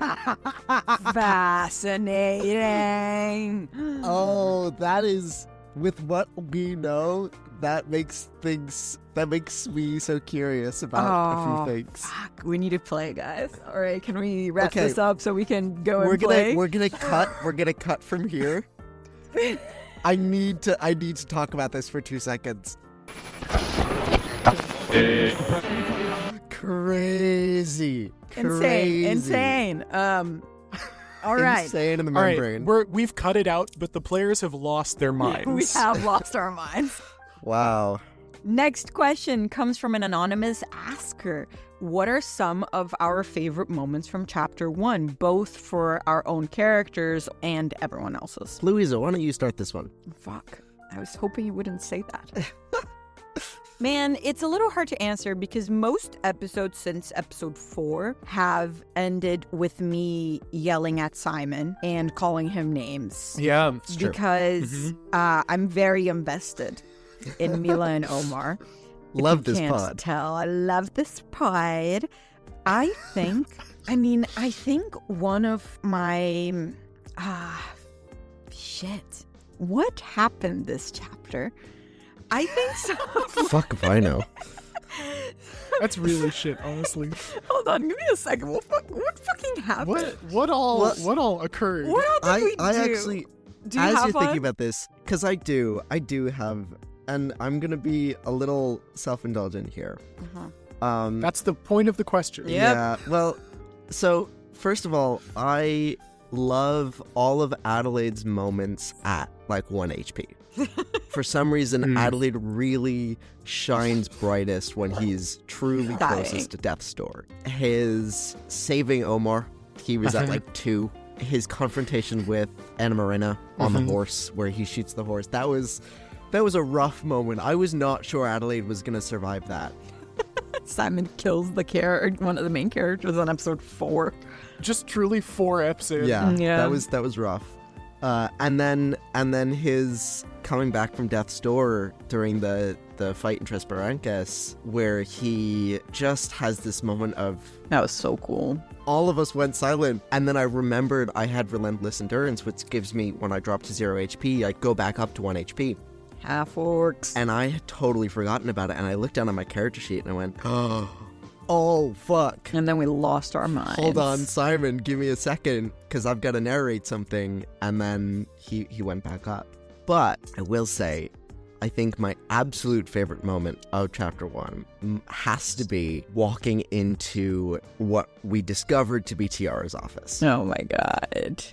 Fascinating. Oh, that is, with what we know, that makes things, that makes me so curious about oh, a few things. Fuck, we need to play, guys. All right, can we wrap okay. this up so we can go we're and gonna, play? We're gonna cut, we're gonna cut from here. I need to, I need to talk about this for two seconds. Crazy. Insane, Crazy. insane. Um, all right. Insane in the All membrane. right, we're, we've cut it out, but the players have lost their minds. We have lost our minds. Wow. Next question comes from an anonymous asker. What are some of our favorite moments from chapter one, both for our own characters and everyone else's? Louisa, why don't you start this one? Fuck. I was hoping you wouldn't say that. Man, it's a little hard to answer because most episodes since episode four have ended with me yelling at Simon and calling him names. Yeah, it's true. Because mm-hmm. uh, I'm very invested in Mila and Omar. Love this can't pod. Tell. I love this pod. I think, I mean, I think one of my, ah, shit. What happened this chapter? I think so. Fuck if I know. That's really shit, honestly. Hold on, give me a second. What, fuck, what fucking happened? What what all What? what all occurred? What all did I, we do? I actually, do you as have you're one? thinking about this, because I do, I do have, and I'm going to be a little self-indulgent here. Uh-huh. Um, That's the point of the question. Yep. Yeah, well, so, first of all, I love all of Adelaide's moments at, like, one H P. For some reason, Mm. Adelaide really shines brightest when he's truly Dying. closest to death's door. His saving Omar, he was at like two. His confrontation with Anna Marina on Mhm. the horse, where he shoots the horse, that was that was a rough moment. I was not sure Adelaide was gonna survive that. Simon kills the char- one of the main characters on episode four. Just truly four episodes. Yeah, Yeah. that was that was rough. Uh, and then and then his coming back from death's door during the, the fight in Tres Barrancas, where he just has this moment of... That was so cool. All of us went silent, and then I remembered I had Relentless Endurance, which gives me, when I drop to zero H P, I go back up to one H P. Half orcs. And I had totally forgotten about it, and I looked down at my character sheet, and I went, oh, oh fuck. And then we lost our minds. Hold on, Simon, give me a second, because I've got to narrate something, and then he, he went back up. But I will say, I think my absolute favorite moment of chapter one has to be walking into what we discovered to be Tiara's office. Oh my god.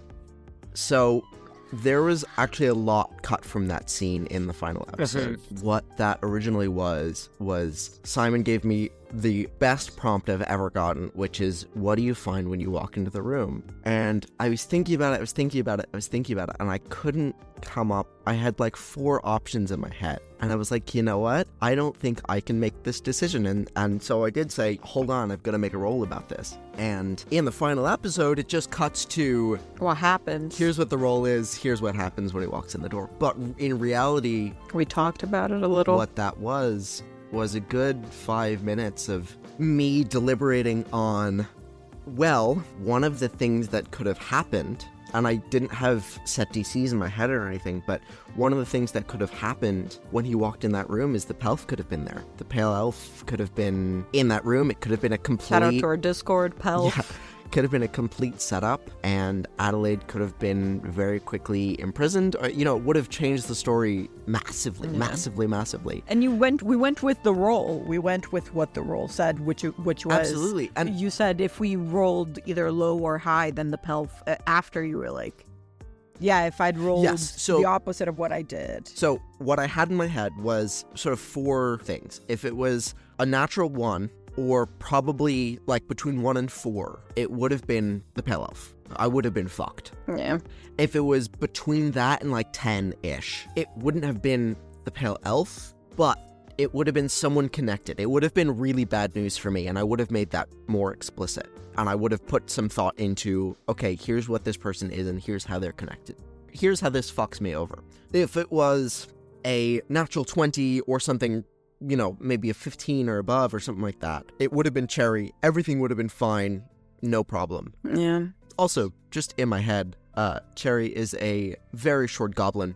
So there was actually a lot cut from that scene in the final episode. What that originally was, was Simon gave me the best prompt I've ever gotten, which is, what do you find when you walk into the room? And I was thinking about it, I was thinking about it, I was thinking about it, and I couldn't come up. I had like four options in my head. And I was like, you know what? I don't think I can make this decision. And, and so I did say, hold on, I've got to make a roll about this. And in the final episode, it just cuts to... What happened? Here's what the role is, here's what happens when he walks in the door. But in reality... We talked about it a little. What that was... was a good five minutes of me deliberating on, well, one of the things that could have happened, and I didn't have set D Cs in my head or anything, but one of the things that could have happened when he walked in that room is the Pelf could have been there. The Pale Elf could have been in that room. It could have been a complete... Shout out to our Discord, Pelf. Yeah. Could have been a complete setup, and Adelaide could have been very quickly imprisoned. Or, you know, it would have changed the story massively, yeah. massively, massively. And you went, we went with the roll. We went with what the roll said, which which was absolutely. And you said if we rolled either low or high, then the Pelf. Uh, after you were like, yeah, if I'd rolled yes, so, the opposite of what I did. So what I had in my head was sort of four things. If it was a natural one, or probably like between one and four, it would have been the Pale Elf. I would have been fucked. Yeah. If it was between that and like ten-ish, it wouldn't have been the Pale Elf, but it would have been someone connected. It would have been really bad news for me, and I would have made that more explicit. And I would have put some thought into, okay, here's what this person is and here's how they're connected. Here's how this fucks me over. If it was a natural twenty or something, you know, maybe a fifteen or above or something like that, it would have been Cherry. Everything would have been fine. No problem. Yeah. Also, just in my head, uh, Cherry is a very short goblin.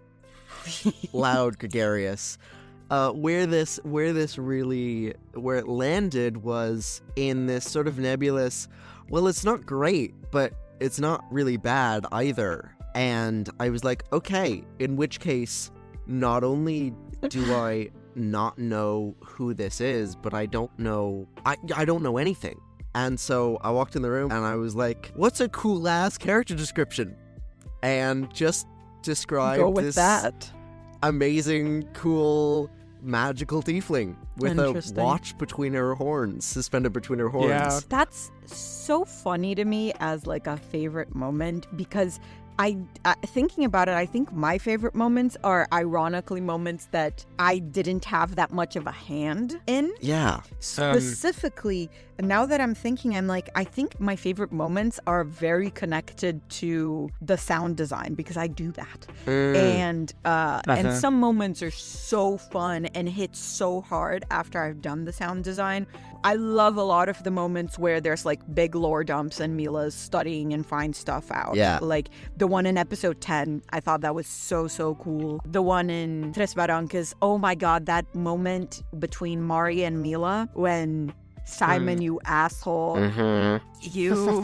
Loud, gregarious. Uh, where this, where this really, where it landed was in this sort of nebulous, well, it's not great, but it's not really bad either. And I was like, okay, in which case, not only do I not know who this is, but I don't know, I, I don't know anything. And so I walked in the room and I was like, what's a cool ass character description? And just described Go with this that. amazing, cool, magical tiefling with a watch between her horns, suspended between her horns. Yeah. That's so funny to me as like a favorite moment, because I, uh, thinking about it, I think my favorite moments are ironically moments that I didn't have that much of a hand in. Yeah. Specifically, um, now that I'm thinking, I'm like, I think my favorite moments are very connected to the sound design, because I do that. Mm. And uh, uh-huh. and some moments are so fun and hit so hard after I've done the sound design. I love a lot of the moments where there's like big lore dumps and Mila's studying and finds stuff out. Yeah. Like the one in episode ten, I thought that was so, so cool. The one in Tres Barrancas, oh my god, that moment between Mari and Mila when Simon, mm. you asshole, mm-hmm. you,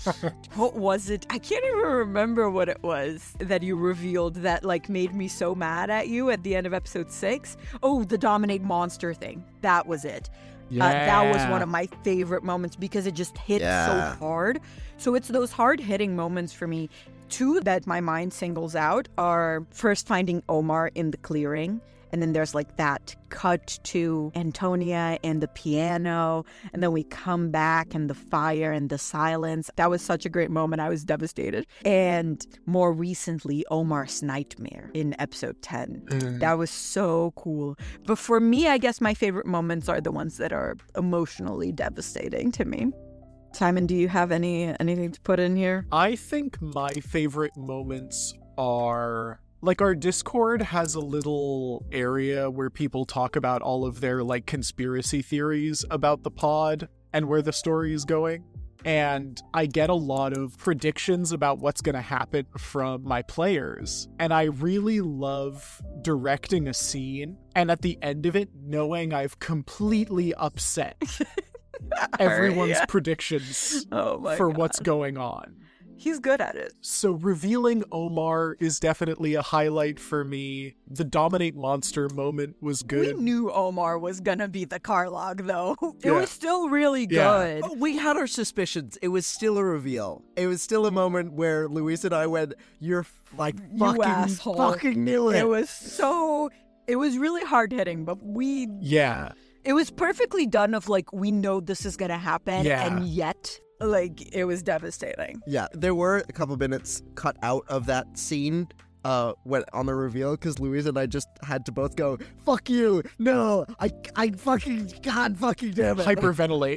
what was it? I can't even remember what it was that you revealed that like made me so mad at you at the end of episode six. Oh, the dominate monster thing. That was it. Yeah. Uh, that was one of my favorite moments because it just hit yeah. so hard. So it's those hard-hitting moments for me. Two that my mind singles out are first finding Omar in the clearing. And then there's like that cut to Antonia and the piano. And then we come back and the fire and the silence. That was such a great moment. I was devastated. And more recently, Omar's nightmare in episode ten. Mm. That was so cool. But for me, I guess my favorite moments are the ones that are emotionally devastating to me. Simon, do you have any anything to put in here? I think my favorite moments are... Like, our Discord has a little area where people talk about all of their, like, conspiracy theories about the pod and where the story is going. And I get a lot of predictions about what's going to happen from my players. And I really love directing a scene and at the end of it, knowing I've completely upset everyone's Yeah. predictions Oh my for God. what's going on. He's good at it. So revealing Omar is definitely a highlight for me. The Dominate Monster moment was good. We knew Omar was gonna be the Karlog, though. It Yeah. was still really Yeah. good. Oh, we had our suspicions. It was still a reveal. It was still a moment where Luis and I went, "You're f- like You fucking, asshole." fucking knew it." It was so... It was really hard-hitting, but we... Yeah. It was perfectly done of, like, we know this is gonna happen, Yeah. and yet, like, it was devastating. Yeah, there were a couple minutes cut out of that scene uh, when on the reveal because Luis and I just had to both go, "Fuck you! No, I, I fucking God, fucking damn it!" Hyperventilate.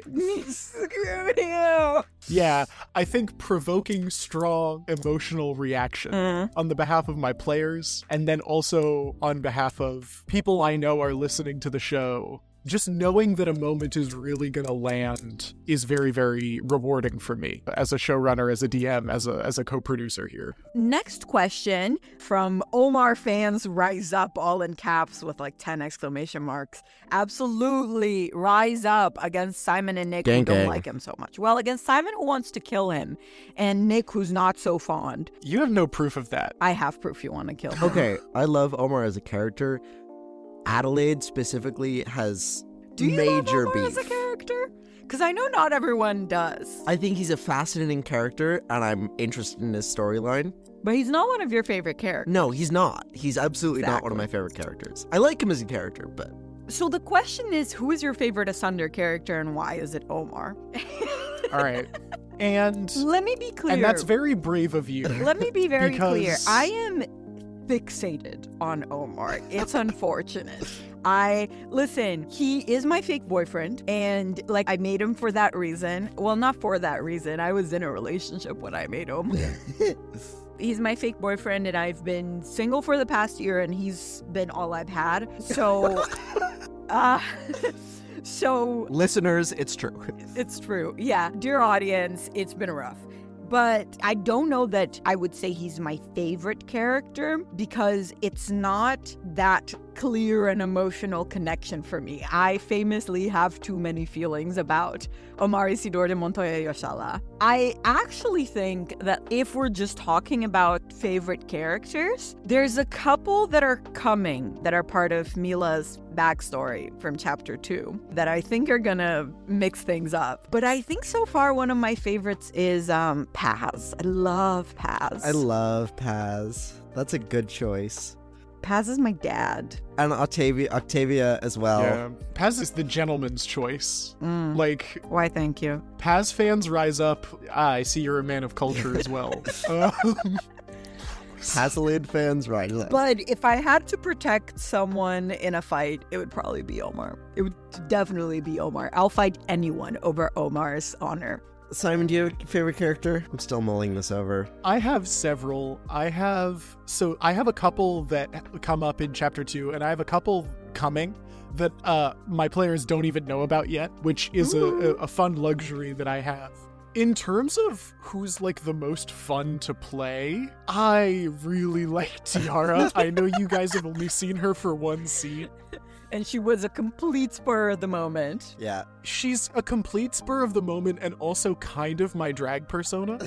Screw you! Yeah, I think provoking strong emotional reaction Mm. on the behalf of my players, and then also on behalf of people I know are listening to the show. Just knowing that a moment is really gonna land is very, very rewarding for me as a showrunner, as a D M, as a as a co-producer here. Next question from Omar fans rise up, all in caps with like ten exclamation marks. Absolutely rise up against Simon and Nick Gang, who don't gang. like him so much. Well, against Simon who wants to kill him and Nick who's not so fond. You have no proof of that. I have proof you want to kill him. Okay, I love Omar as a character. Adelaide specifically has Do you major love Omar beef. as a character? Because I know not everyone does. I think he's a fascinating character, and I'm interested in his storyline. But he's not one of your favorite characters. No, he's not. He's absolutely not one of Exactly. my favorite characters. I like him as a character, but So the question is, who is your favorite Asunder character and why is it Omar? All right. And Let me be clear. and that's very brave of you. Let me be very Because- clear. I am fixated on Omar. It's unfortunate. I listen, he is my fake boyfriend and like I made him for that reason. Well, not for that reason. I was in a relationship when I made him. He's my fake boyfriend and I've been single for the past year and he's been all I've had. So uh so listeners, it's true. it's true. Yeah. Dear audience, it's been rough. But I don't know that I would say he's my favorite character because it's not that clear an emotional connection for me. I famously have too many feelings about Omar Isidore de Montoya y Ochoa. I actually think that if we're just talking about favorite characters, there's a couple that are coming that are part of Mila's backstory from chapter two that I think are gonna mix things up. But I think so far one of my favorites is um, Paz. I love Paz. I love Paz. That's a good choice. Paz is my dad. And Octavia, Octavia as well. Yeah. Paz is the gentleman's choice. Mm. Like, Why, thank you. Paz fans rise up. Ah, I see you're a man of culture as well. um, Pazolid fans, right? But if I had to protect someone in a fight, it would probably be Omar. It would definitely be Omar. I'll fight anyone over Omar's honor. Simon, do you have a favorite character? I'm still mulling this over. I have several. I have so I have a couple that come up in chapter two, and I have a couple coming that uh, my players don't even know about yet, which is a, a, a fun luxury that I have. In terms of who's like the most fun to play, I really like Tiara. I know you guys have only seen her for one scene. And she was a complete spur of the moment. Yeah. She's a complete spur of the moment and also kind of my drag persona.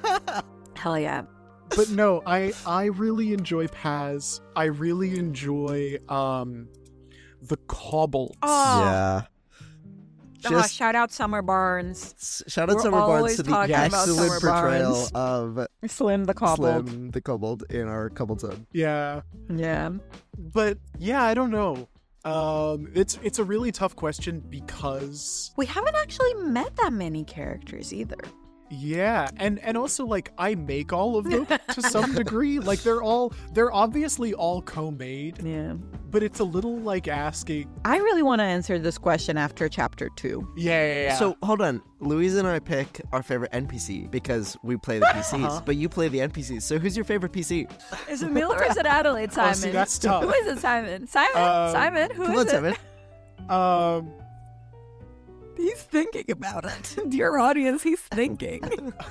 Hell yeah. But no, I I really enjoy Paz. I really enjoy um the Cobbled. Oh, Yeah. oh, Just shout out Summer Barnes. s- shout out we're Summer Barnes always to the talking about excellent Summer portrayal Barnes. of Slim the Cobbled. Slim the Kobold in our Kobold Zone. Yeah. Yeah. But yeah, I don't know. Um it's it's a really tough question because We haven't actually met that many characters either. Yeah, and and also like I make all of them to some degree. Like they're all they're obviously all co-made. Yeah. But it's a little like asking. I really want to answer this question after chapter two. Yeah, yeah, yeah. So hold on, Louise and I pick our favorite N P C because we play the P Cs, Uh-huh. but you play the N P Cs. So who's your favorite P C? Is it Mila or is it Adelaide, Simon? Oh, see, that's tough. Who is it, Simon? Simon? Um, Simon? Who Come is on, it? Simon. um, He's thinking about it. Dear audience, he's thinking.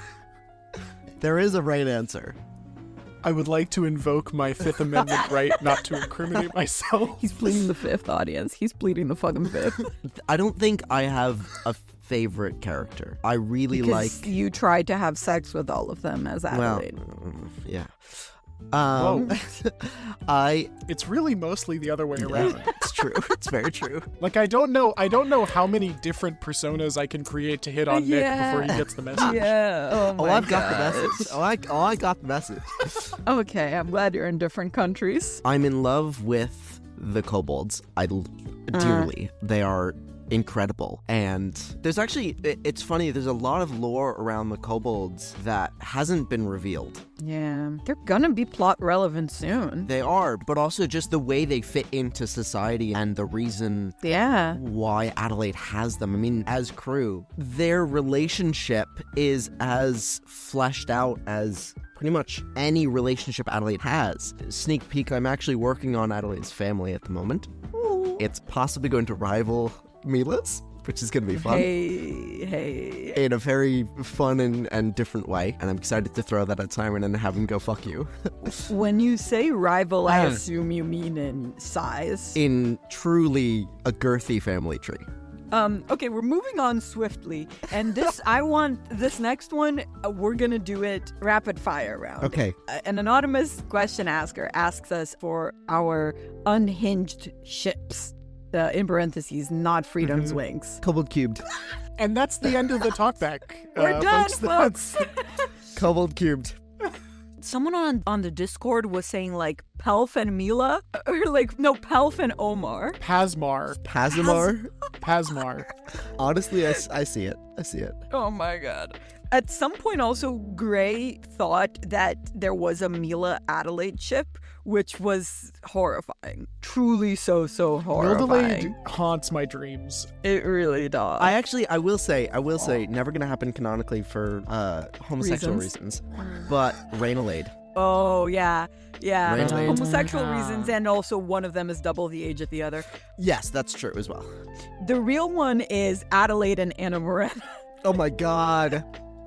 There is a right answer. I would like to invoke my Fifth Amendment right not to incriminate myself. He's pleading the fifth, audience. He's pleading the fucking fifth. I don't think I have a favorite character. I really Because like. you tried to have sex with all of them as Well, Adelaide. mm, yeah. Um, I. It's really mostly the other way around. It's true. It's very true. Like I don't know, I don't know how many different personas I can create to hit on Nick Yeah. before he gets the message. Yeah. Oh Oh, my I've got the gosh. message. Oh, I, oh, I got the message. Okay, I'm glad you're in different countries. I'm in love with the kobolds. I l- Uh. dearly. They are incredible. And there's actually, it- it's funny, there's a lot of lore around the kobolds that hasn't been revealed. Yeah. They're gonna be plot relevant soon. They are, but also just the way they fit into society and the reason Yeah. why Adelaide has them. I mean, as crew, their relationship is as fleshed out as pretty much any relationship Adelaide has. Sneak peek, I'm actually working on Adelaide's family at the moment. It's possibly going to rival Mila's, which is going to be fun. Hey, hey. In a very fun and, and different way. And I'm excited to throw that at Simon and have him go fuck you. When you say rival, I Ah. assume you mean in size. In truly a girthy family tree. Um, okay, we're moving on swiftly. And this, I want this next one, uh, we're gonna do it rapid fire round. Okay. Uh, An anonymous question asker asks us for our unhinged ships. Uh, in parentheses, not Freedom's Mm-hmm. Wings. Kobold cubed. And that's the end of the talkback. We're uh, done, folks. folks. Kobold cubed. Someone on, on the Discord was saying like Pelf and Mila, or like, no, Pelf and Omar. Pasmar. Pazimar. Pasmar. Honestly, I, s- I see it. I see it. Oh my god. At some point, also, Gray thought that there was a Mila Adelaide ship, which was horrifying. Truly so, so horrifying. Mildelaide haunts my dreams. It really does. I actually, I will say, I will say, never gonna happen canonically for uh, homosexual Reasons. reasons. But Rainalade. oh, yeah. Yeah. Rainalade. Homosexual reasons, and also one of them is double the age of the other. Yes, that's true as well. The real one is Adelaide and Anna Morena. Oh my god.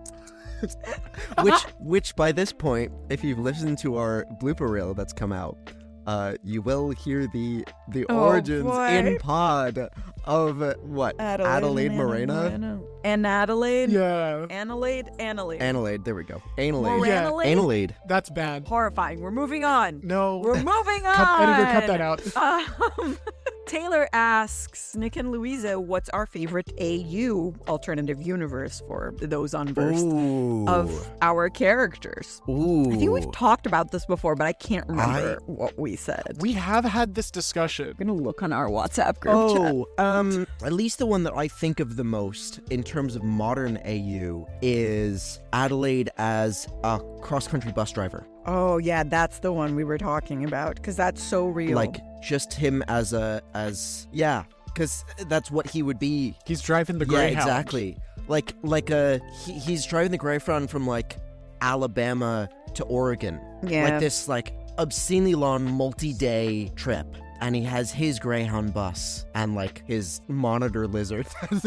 which, which by this point, if you've listened to our blooper reel that's come out, uh, you will hear the the Oh, origins boy. in pod of uh, what Adelaide, and Anna Morena, And Adelaide. Yeah, Adelaide. Adelaide. Analade. There we go. Analade. Yeah. Moranalade? Analade. that's bad. Horrifying. We're moving on. No. We're moving on. Cut, editor, cut that out. Um, Taylor asks Nick and Louisa, "What's our favorite A U alternative universe for those unversed Ooh. of our characters?" Ooh. I think we've talked about this before, but I can't remember I- what we said. We have had this discussion. I'm gonna look on our WhatsApp group chat. Oh, um, at least the one that I think of the most in terms of modern A U is Adelaide as a cross-country bus driver. Oh yeah, that's the one we were talking about because that's so real. Like just him as a as yeah, because that's what he would be. He's driving the Yeah, Greyhound. exactly. Like like a he, he's driving the Greyhound from like Alabama to Oregon. Yeah. Like this like obscenely long multi-day trip. And he has his Greyhound bus and like his monitor lizard.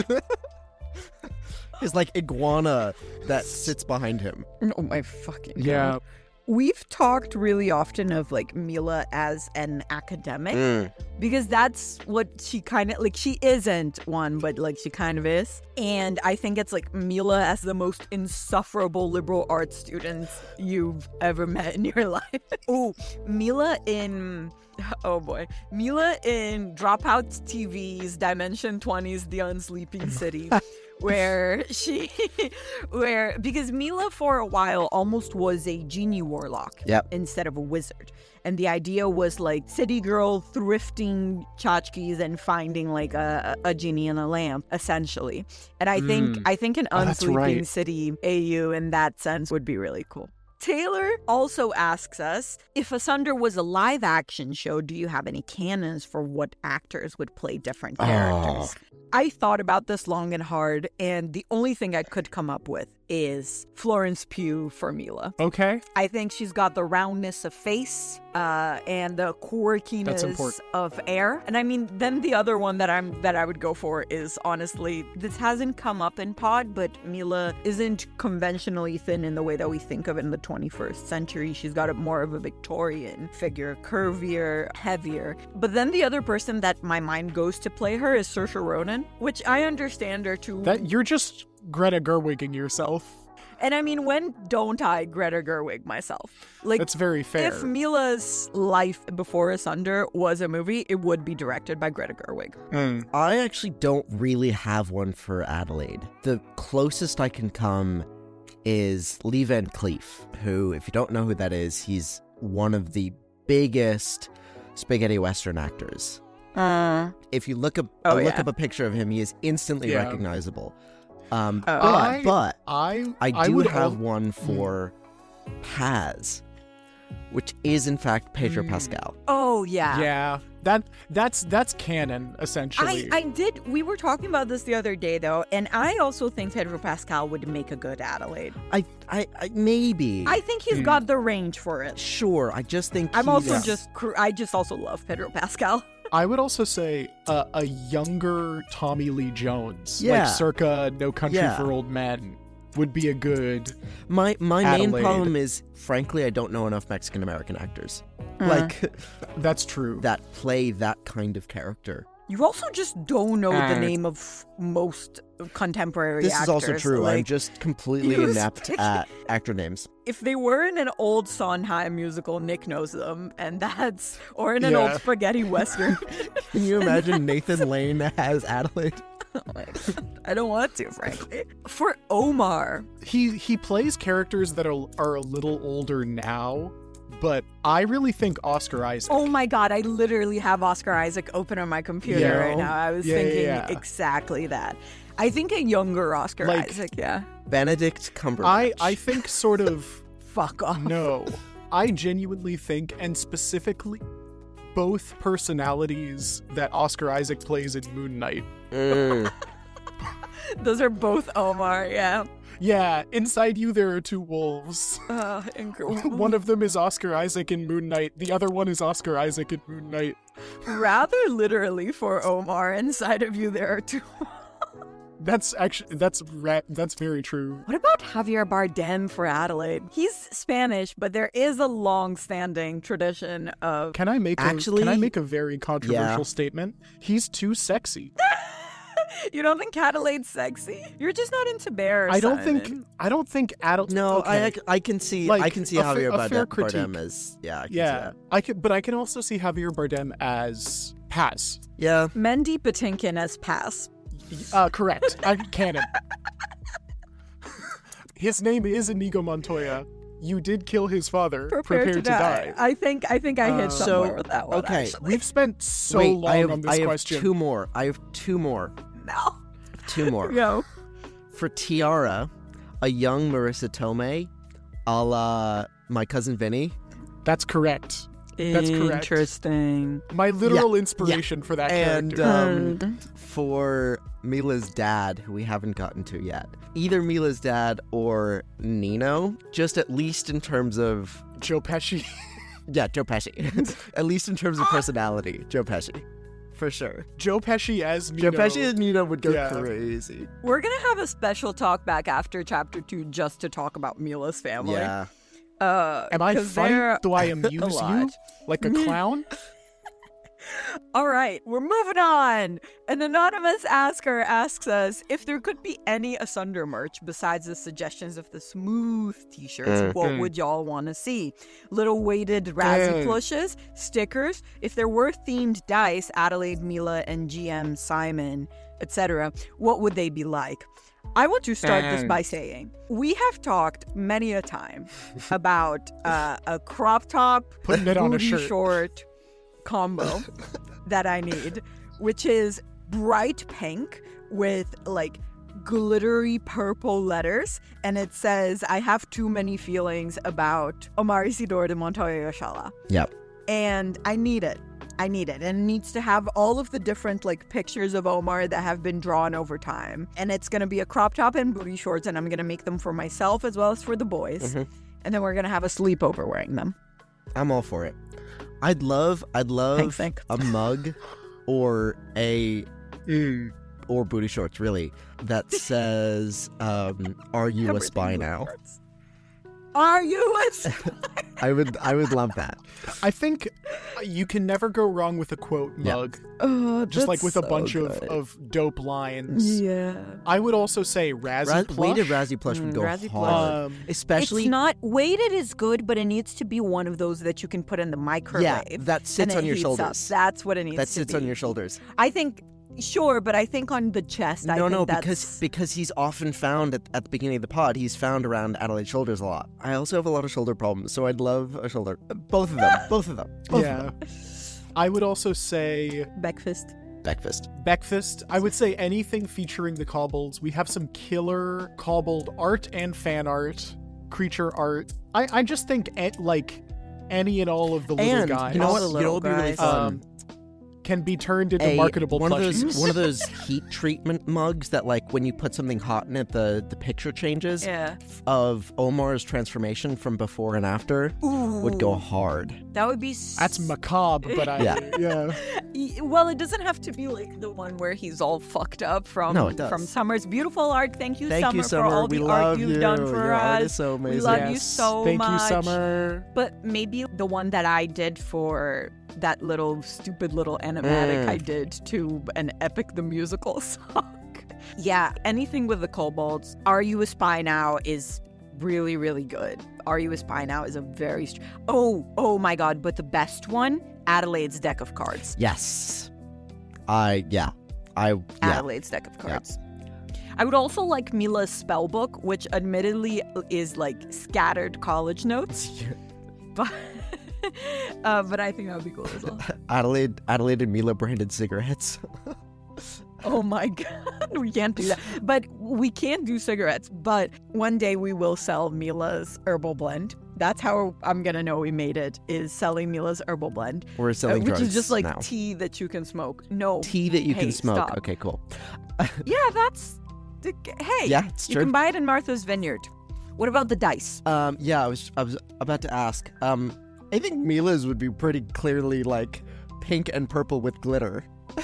His like iguana that sits behind him. oh my fucking God. Yeah. We've talked really often of like Mila as an academic Mm. because that's what she kind of like. She isn't one, but like she kind of is. And I think it's like Mila as the most insufferable liberal arts student you've ever met in your life. Oh, Mila in. Oh boy. Mila in Dropouts T V's Dimension twenty's The Unsleeping City, where she, where, because Mila for a while almost was a genie warlock Yep. instead of a wizard. And the idea was like city girl thrifting tchotchkes and finding like a, a genie in a lamp, essentially. And I think, Mm. I think an Oh, that's Unsleeping right. City A U in that sense would be really cool. Taylor also asks us, if Asunder was a live action show, do you have any canons for what actors would play different characters? I thought about this long and hard, and the only thing I could come up with is Florence Pugh for Mila. Okay. I think she's got the roundness of face uh, and the That's quirkiness important. of air. And I mean, then the other one that I'm that I would go for is honestly, this hasn't come up in Pod, but Mila isn't conventionally thin in the way that we think of it in the twenty-first century. She's got a more of a Victorian figure, curvier, heavier. But then the other person that my mind goes to play her is Saoirse Ronan, which I understand are two. That you're just Greta Gerwiging yourself. And I mean, when don't I Greta Gerwig myself? Like, That's very fair. if Mila's life before Asunder was a movie, it would be directed by Greta Gerwig. Mm. I actually don't really have one for Adelaide. The closest I can come is Lee Van Cleef, who, if you don't know who that is, he's one of the biggest spaghetti western actors. Uh, If you look up, Oh, uh, look yeah. up a picture of him, he is instantly Yeah. recognizable. Um, Oh, but, I- but I I do would have al- one for Paz, which is in fact Pedro Mm. Pascal. oh, yeah. Yeah, that that's that's canon I, essentially. I did. We were talking about this the other day, though, and I also think Pedro Pascal would make a good Adelaide. I, I, I maybe. I think he's Hmm. got the range for it. sure. I just think I'm also he's- just. cr- I just also love Pedro Pascal. I would also say uh, a younger Tommy Lee Jones, Yeah. like circa No Country Yeah. for Old Men, would be a good. My my main Adelaide. problem is, frankly, I don't know enough Mexican American actors Uh-huh. like That's true. that play that kind of character. You also just don't know the Uh, name of most contemporary This actors. is also true. I'm Like, just completely you inept speak- at actor names. if they were in an old Sondheim musical, Nick knows them, and that's or in an old Yeah. spaghetti western. Can you imagine Nathan Lane as Adelaide? I don't want to, frankly. For Omar, he he plays characters that are are a little older now, but I really think Oscar Isaac. oh my god, I literally have Oscar Isaac open on my computer Yeah. right now. I was Yeah, yeah, thinking yeah. exactly that. I think a younger Oscar Like- Isaac, yeah. Benedict Cumberbatch. I I think sort of Fuck off. no. I genuinely think, and specifically, both personalities that Oscar Isaac plays in Moon Knight. Mm. Those are both Omar, yeah. Yeah, inside you there are two wolves. Uh, inc- One of them is Oscar Isaac in Moon Knight. The other one is Oscar Isaac in Moon Knight. rather literally for Omar, inside of you there are two. That's actually that's ra- that's very true. What about Javier Bardem for Adelaide? He's Spanish, but there is a long-standing tradition of. Can I make a, Actually, can I make a very controversial yeah. statement? He's too sexy. You don't think Adelaide's sexy? You're just not into bears. I don't Simon. think I don't think adult. No, okay. I I can see Like, I can see a fa- Javier a fair Bardem, critique. Bardem as yeah. I can Yeah, see that. I could, but I can also see Javier Bardem as Paz. Yeah. Mendy Patinkin as Pass. Uh, correct. I canon. His name is Inigo Montoya. You did kill his father. Prepare, to, die. I think I think I hit Uh, somewhere So, with that one. okay. actually. We've spent so Wait, long I have on this I have question. two more. I have two more. No. Two more. Go. For Tiara, a young Marissa Tomei, a la my cousin Vinny. That's correct. That's correct. Interesting. My literal inspiration for that And character. um, for Mila's dad, who we haven't gotten to yet. Either Mila's dad or Nino, just at least in terms of... Joe Pesci. Yeah, Joe Pesci. At least in terms of personality, Joe Pesci. For sure. Joe Pesci as Nino. Joe Pesci and Nino would go Yeah. crazy. We're gonna have a special talk back after chapter two just to talk about Mila's family. Yeah. Uh, Am I 'cause funny? they're Do I a amuse you lot. like a clown? All right, we're moving on. An anonymous asker asks us if there could be any Asunder merch besides the suggestions of the smooth t-shirts. Mm. What Mm. would y'all want to see? Little weighted Razzie Mm. plushes, stickers. If there were themed dice, Adelaide, Mila, and G M Simon, et cetera, what would they be like? I want to start this Mm. by saying we have talked many a time about uh, a crop top, Putting it on a booty shirt. short combo that I need, which is bright pink with like glittery purple letters, and it says, I have too many feelings about Omar Isidore de Montoya Yashala. Yep. And I need it. I need it. And it needs to have all of the different like pictures of Omar that have been drawn over time. And it's going to be a crop top and booty shorts, and I'm going to make them for myself as well as for the boys. Mhm. And then we're going to have a sleepover wearing them. I'm all for it. I'd love, I'd love Thanks, Hank. a mug or a Mm. or booty shorts, really, that says, um, "Are you a Everything spy with now?" shorts. Are you a spy? I would, I would love that. I think you can never go wrong with a quote Yeah. mug, Oh, just like that's with a so bunch of, good. of dope lines. Yeah. I would also say Razzie Ra- plush. weighted Razzie plush would Mm, go Razzie hard, plush. Um, especially. It's not weighted is good, but it needs to be one of those that you can put in the microwave. Yeah, that and sits it on your heats up. shoulders. That's what it needs That to sits be. on your shoulders. I think, sure, but I think on the chest. I No, think no, that's... because because he's often found at, at the beginning of the pod. He's found around Adelaide's shoulders a lot. I also have a lot of shoulder problems, so I'd love a shoulder. Both of them. Both of them. Both yeah. Of them. I would also say Breakfast. Breakfast. Beckfist. I would say anything featuring the kobolds. We have some killer kobold art and fan art, creature art. I, I just think eh, like any and all of the little And guys you know All what? the You know little what would be really guys. fun? um, can be turned into A- marketable one of plushies. those one of those heat treatment mugs that, like, when you put something hot in it, the the picture changes. Yeah. Of Omar's transformation from before and after would go hard. That would be... s- That's macabre, but I Yeah. yeah. Y- Well, it doesn't have to be like the one where he's all fucked up from No, it does. from Summer's beautiful art. Thank you, Thank Summer, you, for Summer. all We the love art you've you. done for Your art us. is so We amazing. love Yes. you so Thank much. you, Summer. But maybe the one that I did for that little stupid little animatic Mm. I did to an Epic the Musical song. Yeah, anything with the kobolds. Are You a Spy Now is really, really good. Are You a Spy Now is a very... Str- oh, oh my god, but the best one, Adelaide's deck of cards. Yes. I yeah. I yeah. Adelaide's deck of cards. I would also like Mila's spell book, which admittedly is like scattered college notes. But, uh, but I think that would be cool as well. Adelaide Adelaide and Mila branded cigarettes. Oh my god, we can't do that. But we can do cigarettes. But one day we will sell Mila's herbal blend. That's how I'm gonna know we made it, is selling Mila's herbal blend. We're uh, selling which drugs is just like now. tea that you can smoke. No. Tea that you Hey, can smoke. stop. Okay, cool. Yeah, that's... Hey, Yeah, it's you true. can buy it in Martha's Vineyard. What about the dice? Um, yeah, I was I was about to ask. Um, I think Mila's would be pretty clearly like pink and purple with glitter.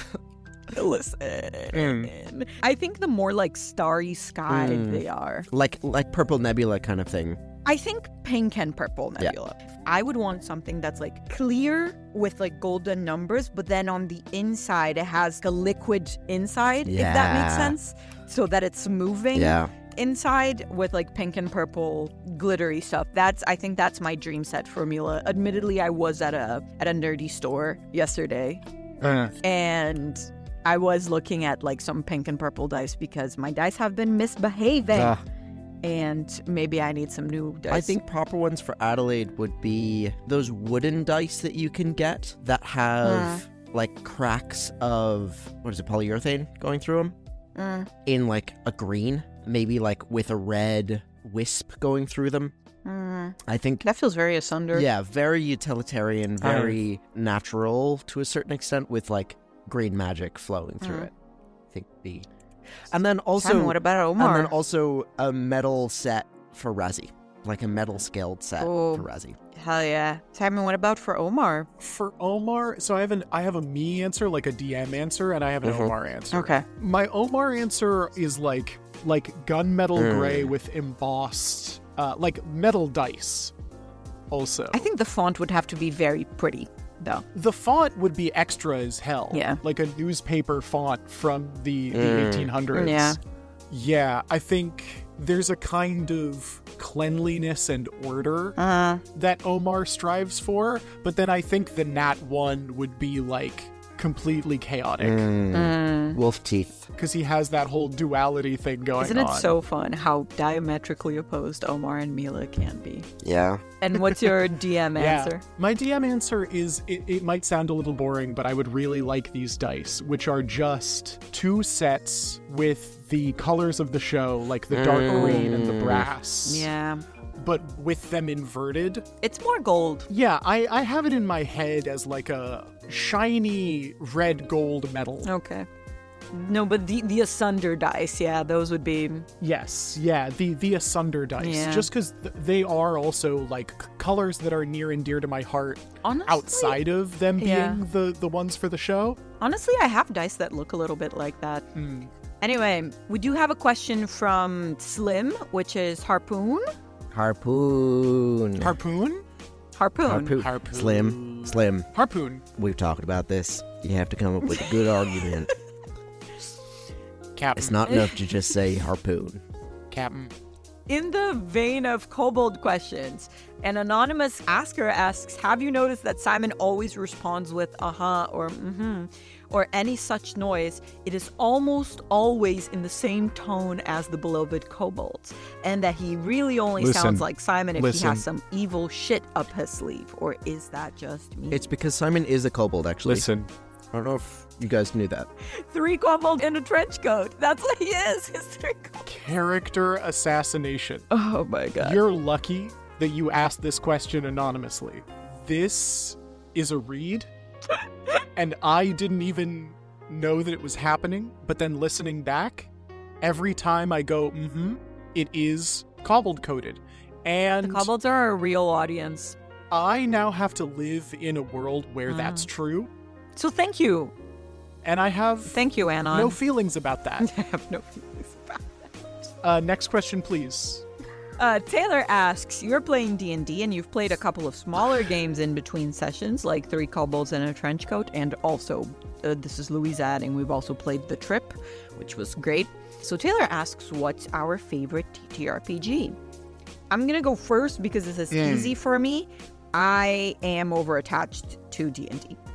Listen, I think the more like starry sky Mm. they are, Like like purple nebula kind of thing. I think pink and purple Yeah. nebula. I would want something that's like clear with like golden numbers, but then on the inside it has a liquid inside, if that makes Yeah. sense, so that it's moving. Yeah. Inside with like pink and purple glittery stuff. That's I think that's my dream set for Mila. Admittedly, I was at a at a nerdy store yesterday Uh, and I was looking at like some pink and purple dice because my dice have been misbehaving Ugh. and maybe I need some new dice. I think proper ones for Adelaide would be those wooden dice that you can get that have like cracks of what is it, polyurethane going through them Mm, in like a green, maybe like with a red wisp going through them. mm. I think That feels very asunder. yeah, very utilitarian, very natural to a certain extent with like green magic flowing through Mm. it. I think the and then also Simon, what about Omar? and then also a metal set for Razzie, like a metal scaled set Oh. for Razzie. Hell yeah. Simon, what about for Omar? for Omar, so I have an I have a me answer, like a D M answer, and I have an Mhm. Omar answer. Okay. My Omar answer is like like gunmetal Mm. gray with embossed uh like metal dice. Also. I think the font would have to be very pretty. though. The font would be extra as hell. Yeah. Like a newspaper font from the, the Mm. eighteen hundreds. Yeah. Yeah, I think there's a kind of cleanliness and order Uh, that Omar strives for, but then I think the Nat one would be like completely chaotic Mm. mm. Wolf teeth. because he has that whole duality thing going Isn't it on. so fun how diametrically opposed Omar and Mila can be? Yeah. And what's your D M answer? Yeah. My D M answer is it, it might sound a little boring, but I would really like these dice, which are just two sets with the colors of the show, like the dark Mm. green and the brass, Yeah. but with them inverted. It's more gold. Yeah, I, I have it in my head as like a shiny red gold metal. Okay. No, but the, the Asunder dice, yeah, those would be... Yes, yeah, the the Asunder dice. Yeah. Just because th- they are also like c- colors that are near and dear to my heart Honestly, outside of them being yeah. the, the ones for the show. honestly, I have dice that look a little bit like that. Hmm. Anyway, we do have a question from Slim, which is Harpoon. Harpoon. Harpoon? Harpoon. Harpoon. Harpoon. Slim. Slim. Harpoon. We've talked about this. You have to come up with a good argument. Captain. It's not enough to just say harpoon. Captain. In the vein of kobold questions, an anonymous asker asks, have you noticed that Simon always responds with uh-huh or mm-hmm or any such noise? It is almost always in the same tone as the beloved kobolds, and that he really only Listen. sounds like Simon if he Listen. has some evil shit up his sleeve. Or is that just me? It's because Simon is a kobold, actually. Listen. I don't know if you guys knew that. Three kobolds in a trench coat. That's what he is. He's three kobolds. Character assassination. Oh my god. You're lucky that you asked this question anonymously. This is a read, and I didn't even know that it was happening, but then listening back, every time I go, mm-hmm, it is kobold coded. And The kobolds are a real audience. I now have to live in a world where Mm. that's true, So thank you. and I have Thank you, Anon. no feelings about that. I have no feelings about it. Uh, next question, please. Uh, Taylor asks, you're playing D and D and you've played a couple of smaller games in between sessions, like Three Kobolds in a Trench Coat, and also, uh, this is Louisa adding, we've also played The Trip, which was great. So Taylor asks, what's our favorite T T R P G? I'm going to go first because this is Mm. easy for me. I am over-attached to D and D.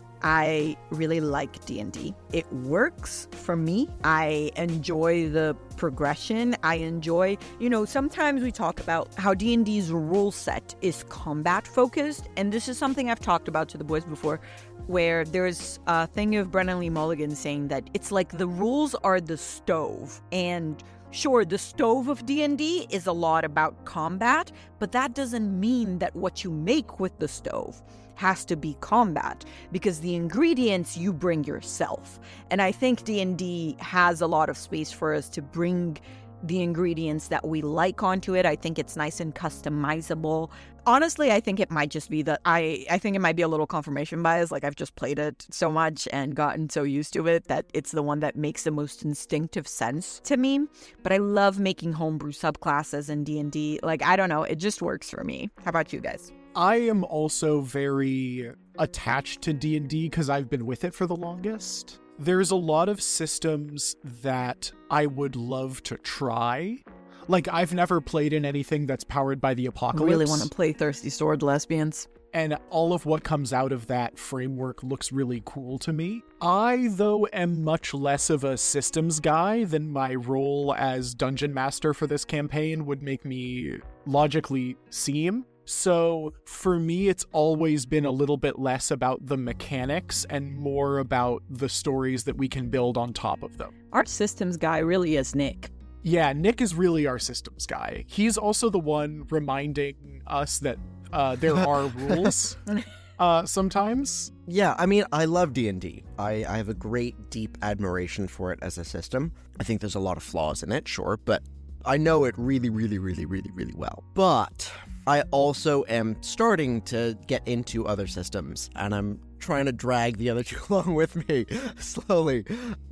I really like D and D. It works for me. I enjoy the progression. I enjoy, you know, sometimes we talk about how D and D's rule set is combat focused, and this is something I've talked about to the boys before, where there's a thing of Brennan Lee Mulligan saying that it's like the rules are the stove, and sure, the stove of D and D is a lot about combat, but that doesn't mean that what you make with the stove has to be combat, because the ingredients you bring yourself. And I think D and D has a lot of space for us to bring the ingredients that we like onto it. I think it's nice and customizable. Honestly, I think it might just be that I, I think it might be a little confirmation bias. Like, I've just played it so much and gotten so used to it that it's the one that makes the most instinctive sense to me. But I love making homebrew subclasses in D and D. Like, I don't know, it just works for me. How about you guys? I am also very attached to D and D because I've been with it for the longest. There's a lot of systems that I would love to try. Like, I've never played in anything that's powered by the apocalypse. Really want to play Thirsty Sword Lesbians. And all of what comes out of that framework looks really cool to me. I, though, am much less of a systems guy than my role as Dungeon Master for this campaign would make me logically seem. So for me, it's always been a little bit less about the mechanics and more about the stories that we can build on top of them. Our systems guy really is Nick. Yeah, Nick is really our systems guy. He's also the one reminding us that uh, there are rules uh, sometimes. Yeah, I mean, I love D and D. I, I have a great, deep admiration for it as a system. I think there's a lot of flaws in it, sure, but I know it really, really, really, really, really well. But I also am starting to get into other systems, and I'm trying to drag the other two along with me slowly.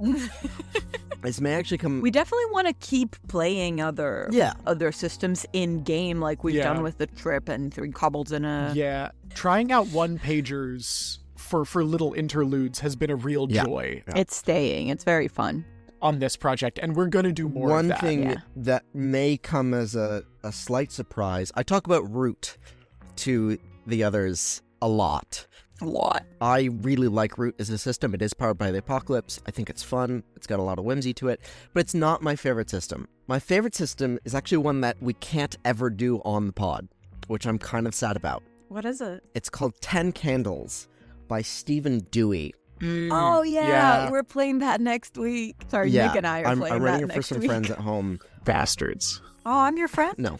This may actually come... We definitely want to keep playing other Yeah. other systems in game, like we've Yeah. done with the Trip and Three Cobbles in a. Yeah, trying out one-pagers for, for little interludes has been a real Yeah. joy It's staying. It's very fun. on this project, and we're going to do more One of that. thing yeah. that may come as a, a slight surprise, I talk about Root to the others a lot. A lot. I really like Root as a system. It is powered by the Apocalypse. I think it's fun. It's got a lot of whimsy to it, but it's not my favorite system. My favorite system is actually one that we can't ever do on the pod, which I'm kind of sad about. What is it? It's called Ten Candles by Stephen Dewey. Oh yeah. Yeah. we're playing that next week. Sorry, yeah, Nick and I are I'm, playing I'm that running it for next some week. friends at home. Bastards. Oh, I'm your friend. No.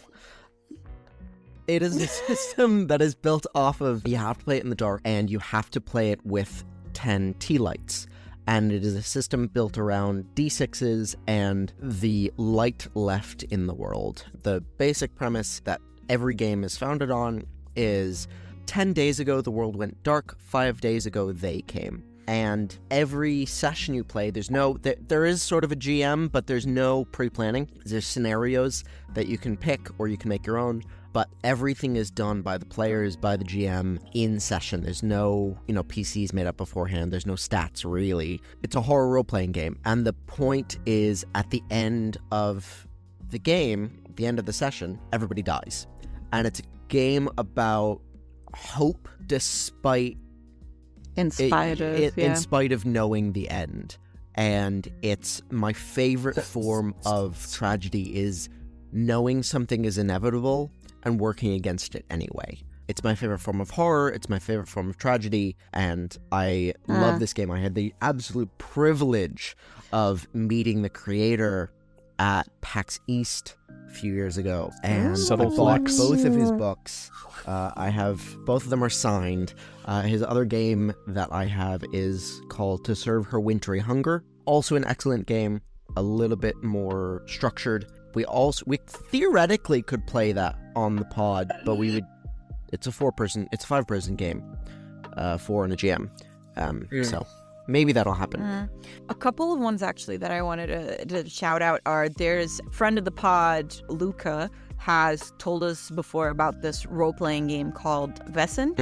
It is a system that is built off of you have to play it in the dark and you have to play it with ten tea lights. And it is a system built around D sixes and the light left in the world. The basic premise that every game is founded on is ten days ago the world went dark, five days ago they came. And every session you play, there's no, there, there is sort of a G M, but there's no pre-planning. There's scenarios that you can pick or you can make your own, but everything is done by the players, by the G M in session. There's no, you know, P Cs made up beforehand. There's no stats, really. It's a horror role-playing game. And the point is, at the end of the game, the end of the session, everybody dies. And it's a game about hope despite In spite it- of, it- yeah. in spite of knowing the end. And it's my favorite form of tragedy is knowing something is inevitable and working against it anyway. It's my favorite form of horror, it's my favorite form of tragedy, and I Ah. love this game. I had the absolute privilege of meeting the creator at PAX East a few years ago, and Subtle I bought flex. both of his books. Uh, I have, both of them are signed. Uh, his other game that I have is called To Serve Her Wintry Hunger. Also an excellent game, a little bit more structured. We also, we theoretically could play that on the pod, but we would, it's a four-person, it's a five-person game, uh, four and a G M. Um, Yeah. So maybe that'll happen. Uh, a couple of ones actually that I wanted to, to shout out are there's friend of the pod, Luca, has told us before about this role-playing game called Vesen,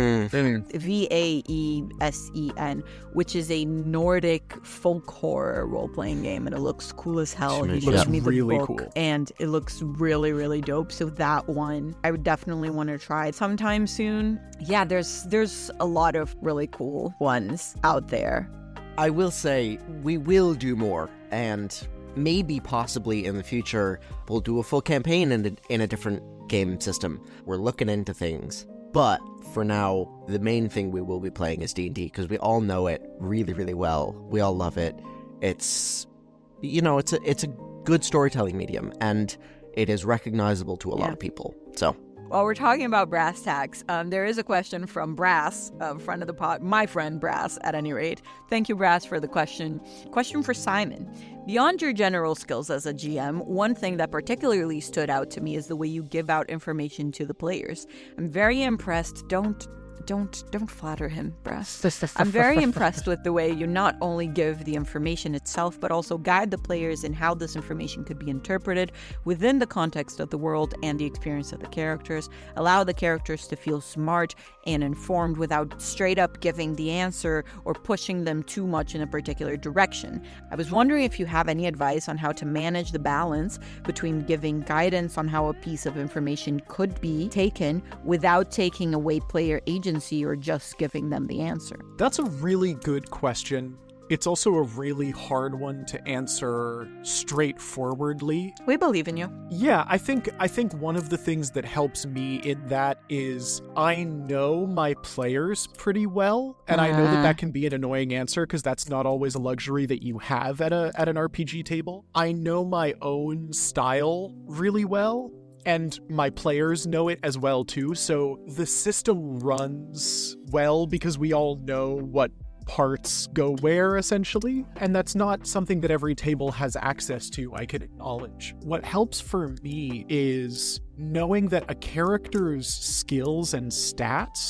V A E S E N, which is a Nordic folk horror role-playing game, and it looks cool as hell. He Looks showed me the really book, cool. and it looks really, really dope. So that one, I would definitely want to try sometime soon. Yeah, there's there's a lot of really cool ones out there. I will say we will do more, and maybe possibly in the future we'll do a full campaign in a, in a different game system. We're looking into things, but for now the main thing we will be playing is D and D because we all know it really, really well. We all love it. It's, you know, it's a it's a good storytelling medium, and it is recognizable to a lot Yeah. of people. So While we're talking about brass tacks, um, there is a question from Brass, a friend of the pod, my friend Brass, at any rate. Thank you, Brass, for the question. Question for Simon. Beyond your general skills as a G M, one thing that particularly stood out to me is the way you give out information to the players. I'm very impressed. Don't... Don't don't flatter him, Brass. I'm very impressed with the way you not only give the information itself, but also guide the players in how this information could be interpreted within the context of the world and the experience of the characters. Allow the characters to feel smart and informed without straight up giving the answer or pushing them too much in a particular direction. I was wondering if you have any advice on how to manage the balance between giving guidance on how a piece of information could be taken without taking away player agency or just giving them the answer. That's a really good question. It's also a really hard one to answer straightforwardly. We believe in you. Yeah, I think I think one of the things that helps me in that is I know my players pretty well, and I know that that can be an annoying answer because that's not always a luxury that you have at a at an R P G table. I know my own style really well, and my players know it as well too, so the system runs well because we all know what parts go where, essentially, and that's not something that every table has access to, I can acknowledge. What helps for me is knowing that a character's skills and stats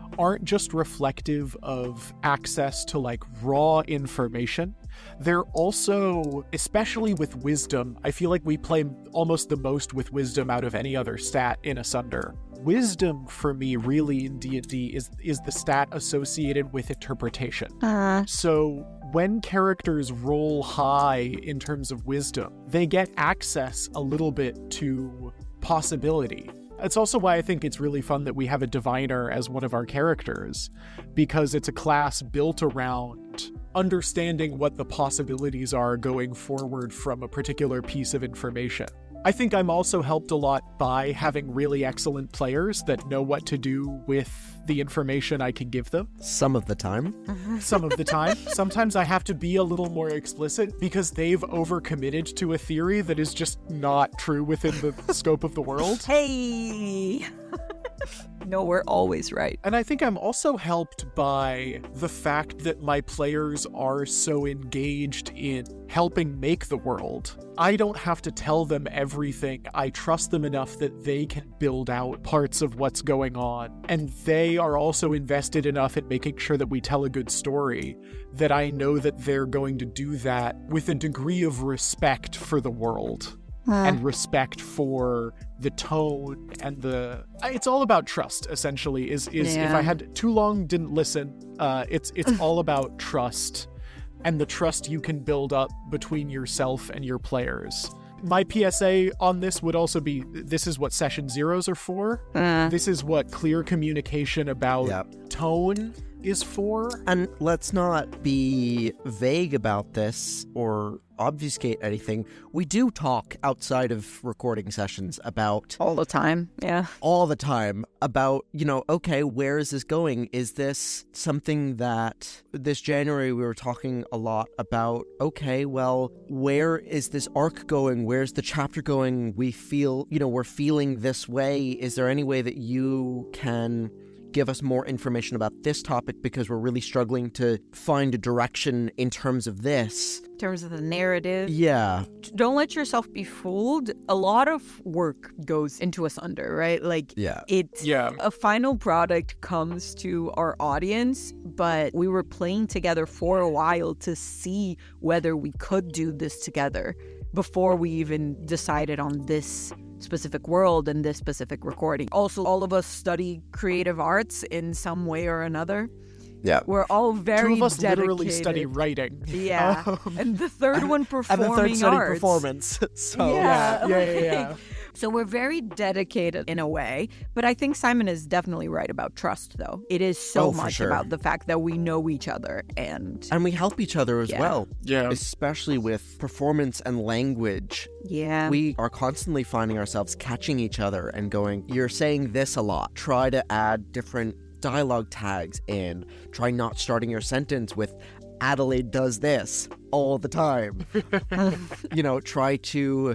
aren't just reflective of access to like raw information. They're also, especially with wisdom, I feel like we play almost the most with wisdom out of any other stat in Asunder. Wisdom for me really in D and D is is the stat associated with interpretation. Uh, So when characters roll high in terms of wisdom, they get access a little bit to possibility. It's also why I think it's really fun that we have a diviner as one of our characters, because it's a class built around understanding what the possibilities are going forward from a particular piece of information. I think I'm also helped a lot by having really excellent players that know what to do with the information I can give them. Some of the time. Some of the time. Sometimes I have to be a little more explicit because they've overcommitted to a theory that is just not true within the scope of the world. hey! No, we're always right. And I think I'm also helped by the fact that my players are so engaged in helping make the world. I don't have to tell them everything. I trust them enough that they can build out parts of what's going on. And they are also invested enough in making sure that we tell a good story that I know that they're going to do that with a degree of respect for the world. And respect for the tone and the it's all about trust, essentially. Is is Yeah. if I had too long didn't listen, uh it's it's all about trust and the trust you can build up between yourself and your players. My P S A on this would also be, this is what session zeros are for. Uh, This is what clear communication about Yep. tone is for. And let's not be vague about this or obfuscate anything. We do talk outside of recording sessions about all the time, yeah. all the time about, you know, okay, where is this going? Is this something that this January we were talking a lot about, okay, well, where is this arc going? Where's the chapter going? We feel, you know, we're feeling this way. Is there any way that you can give us more information about this topic because we're really struggling to find a direction in terms of this? In terms of the narrative. Yeah. Don't let yourself be fooled. A lot of work goes into Asunder, right? Like, Yeah. it's Yeah. a final product comes to our audience, but we were playing together for a while to see whether we could do this together before we even decided on this specific world and this specific recording. Also, all of us study creative arts in some way or another. Yeah. We're all very Two of us dedicated. literally study writing. Yeah. Um, And the third one And performing the third study arts. performance. So Yeah. yeah, yeah, yeah. So we're very dedicated in a way, but I think Simon is definitely right about trust, though. It is so Oh, for much sure. about the fact that we know each other and And we help each other as Yeah. well. Yeah. Especially with performance and language. yeah. We are constantly finding ourselves catching each other and going, you're saying this a lot. Try to add different dialogue tags in. Try not starting your sentence with Adelaide does this all the time. You know, try to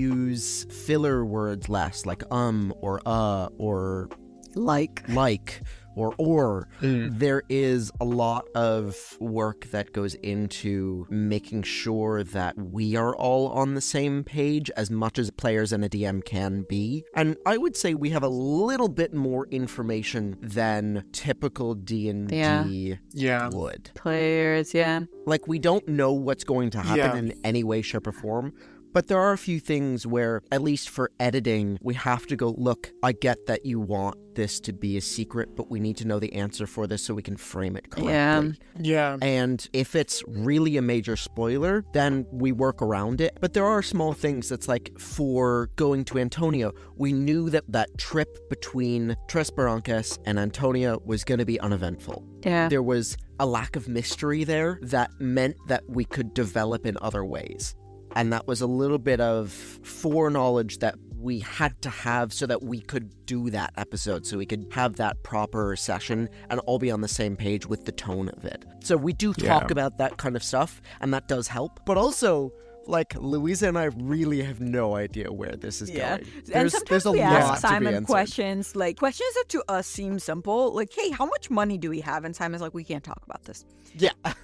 use filler words less, like um or uh or like like or or. There is a lot of work that goes into making sure that we are all on the same page as much as players and a D M can be. And I would say we have a little bit more information than typical D and D Yeah. Yeah. would. players, yeah. Like, we don't know what's going to happen Yeah. in any way, shape, or form. But there are a few things where, at least for editing, we have to go, look, I get that you want this to be a secret, but we need to know the answer for this so we can frame it correctly. Yeah. Yeah. And if it's really a major spoiler, then we work around it. But there are small things that's like, for going to Antonia, we knew that that trip between Tres Barrancas and Antonia was going to be uneventful. Yeah. There was a lack of mystery there that meant that we could develop in other ways. And that was a little bit of foreknowledge that we had to have so that we could do that episode, so we could have that proper session and all be on the same page with the tone of it. So we do talk Yeah. about that kind of stuff, and that does help. But also, like, Louisa and I really have no idea where this is Yeah. going. And There's, sometimes there's a we lot ask to be Simon answered. questions, like questions that to us seem simple, like, hey, how much money do we have? And Simon's like, we can't talk about this. Yeah.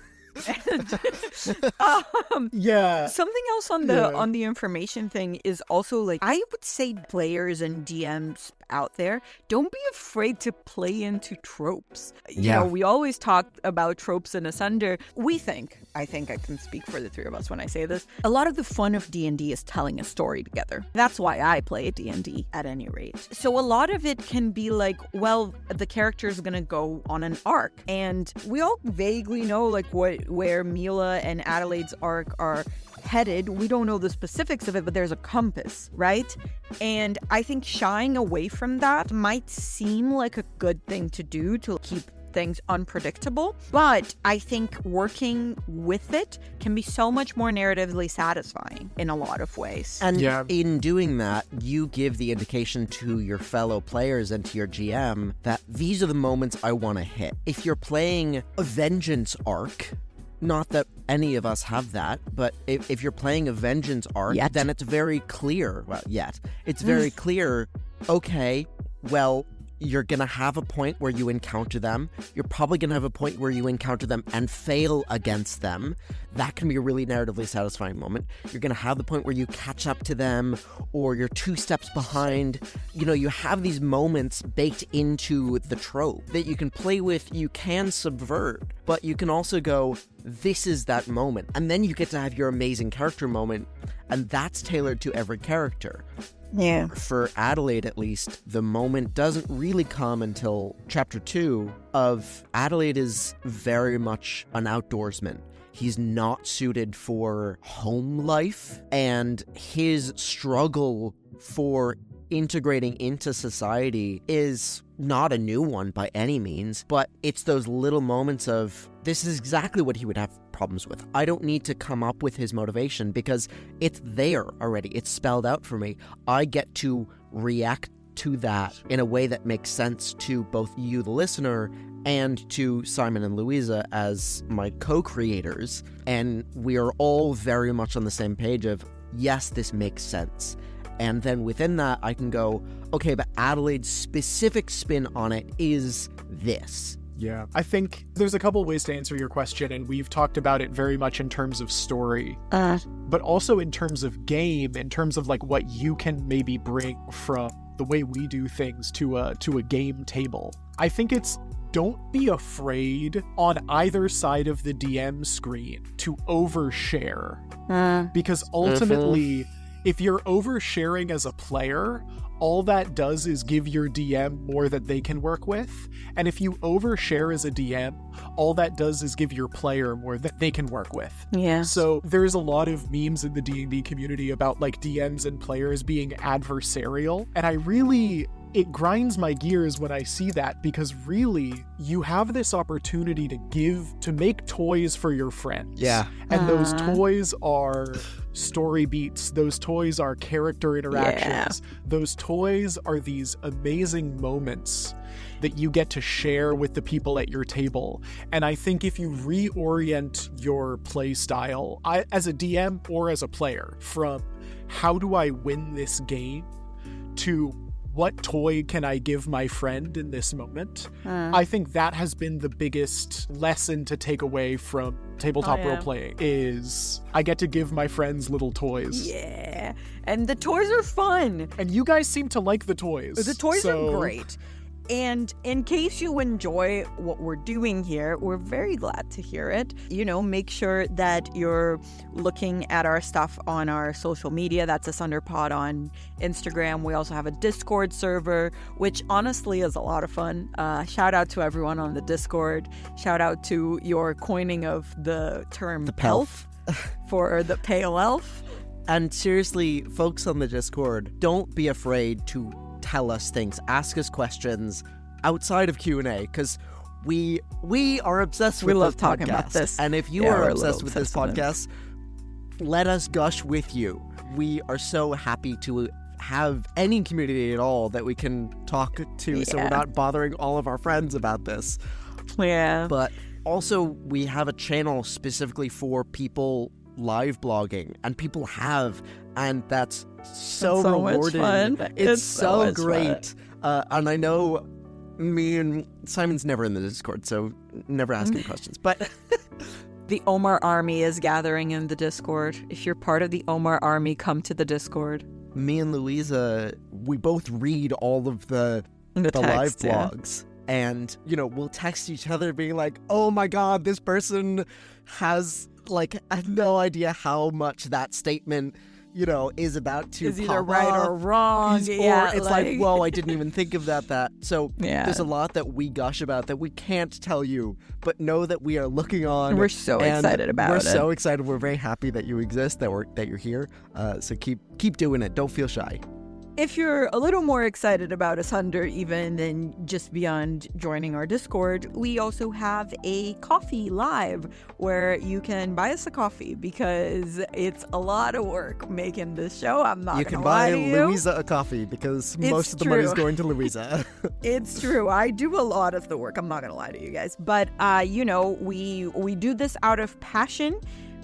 um, Yeah. Something else on the Yeah. on the information thing is also like I would say players and D Ms out there, don't be afraid to play into tropes. You Yeah. know, we always talk about tropes in Asunder. We think, I think I can speak for the three of us when I say this, a lot of the fun of D and D is telling a story together. That's why I play D and D at any rate. So a lot of it can be like, well, the character is going to go on an arc. And we all vaguely know like what where Mila and Adelaide's arc are headed. We don't know the specifics of it, but there's a compass, right? And I think shying away from that might seem like a good thing to do to keep things unpredictable, but I think working with it can be so much more narratively satisfying in a lot of ways. And Yeah. in doing that, you give the indication to your fellow players and to your G M that these are the moments I want to hit. If you're playing a vengeance arc, not that any of us have that, but if, if you're playing a vengeance arc, Yet. then it's very clear, well, yet, it's very clear, okay, well, you're going to have a point where you encounter them. You're probably going to have a point where you encounter them and fail against them. That can be a really narratively satisfying moment. You're going to have the point where you catch up to them or you're two steps behind. You know, you have these moments baked into the trope that you can play with, you can subvert, but you can also go, this is that moment. And then you get to have your amazing character moment, and that's tailored to every character. Yeah. For Adelaide, at least, the moment doesn't really come until chapter two of Adelaide is very much an outdoorsman. He's not suited for home life, and his struggle for integrating into society is not a new one by any means, but it's those little moments of, this is exactly what he would have problems with. I don't need to come up with his motivation because it's there already. It's spelled out for me. I get to react to that in a way that makes sense to both you, the listener, and to Simon and Louisa as my co-creators. And we are all very much on the same page of, yes, this makes sense. And then within that, I can go, okay, but Adelaide's specific spin on it is this. Yeah. I think there's a couple ways to answer your question, and we've talked about it very much in terms of story, Uh, but also in terms of game, in terms of like what you can maybe bring from the way we do things to a to a game table. I think it's, don't be afraid on either side of the D M screen to overshare, uh, because ultimately, if you're oversharing as a player, all that does is give your D M more that they can work with. And if you overshare as a D M, all that does is give your player more that they can work with. yeah. So there's a lot of memes in the D and D community about like D Ms and players being adversarial. And I really, it grinds my gears when I see that, because really you have this opportunity to give, to make toys for your friends. Yeah. And those Uh. toys are story beats. Those toys are character interactions. Those toys are these amazing moments that you get to share with the people at your table. And I think if you reorient your play style, I, as a D M or as a player, from how do I win this game to what toy can I give my friend in this moment? Uh, I think that has been the biggest lesson to take away from tabletop Oh, yeah. role-playing, is I get to give my friends little toys. yeah. And the toys are fun. And you guys seem to like the toys. The toys so- are great. And in case you enjoy what we're doing here, we're very glad to hear it. You know, make sure that you're looking at our stuff on our social media. That's AsunderPod on Instagram. We also have a Discord server, which honestly is a lot of fun. Uh, shout out to everyone on the Discord. Shout out to your coining of the term The pelf. for the pale elf. And seriously, folks on the Discord, don't be afraid to tell us things, ask us questions outside of Q and A, because we we are obsessed We with love this talking podcast. about this. And if you Yeah, are we're a little obsessed with this obsessed with it. podcast, let us gush with you. We are so happy to have any community at all that we can talk to, so we're Yeah. not bothering all of our friends about this. Yeah. But also, we have a channel specifically for people live blogging, and people have, and that's so, It's so much rewarding. fun. It's, It's so, so much great. Uh, and I know me and Simon's never in the Discord, so never ask him questions. But The Omar army is gathering in the Discord. If you're part of the Omar army, come to the Discord. Me and Louisa, we both read all of the The, the text, live yeah. blogs. And, you know, we'll text each other being like, oh my god, this person has, like, I have no idea how much that statement, you know, is about to Is either pop right off. or wrong. Is- yeah, or it's like, whoa, I didn't even think of that, that. So Yeah. there's a lot that we gush about that we can't tell you, but know that we are looking on. We're so and excited about we're it. so excited. We're very happy that you exist, that we're that you're here. Uh, so keep keep doing it. Don't feel shy. If you're a little more excited about Asunder even than just beyond joining our Discord, we also have a coffee live where you can buy us a coffee because it's a lot of work making this show. I'm not You gonna can lie buy to you. Louisa a coffee because It's most of the money is true. going to Louisa. It's true. I do a lot of the work. I'm not gonna lie to you guys. But uh, you know, we we do this out of passion.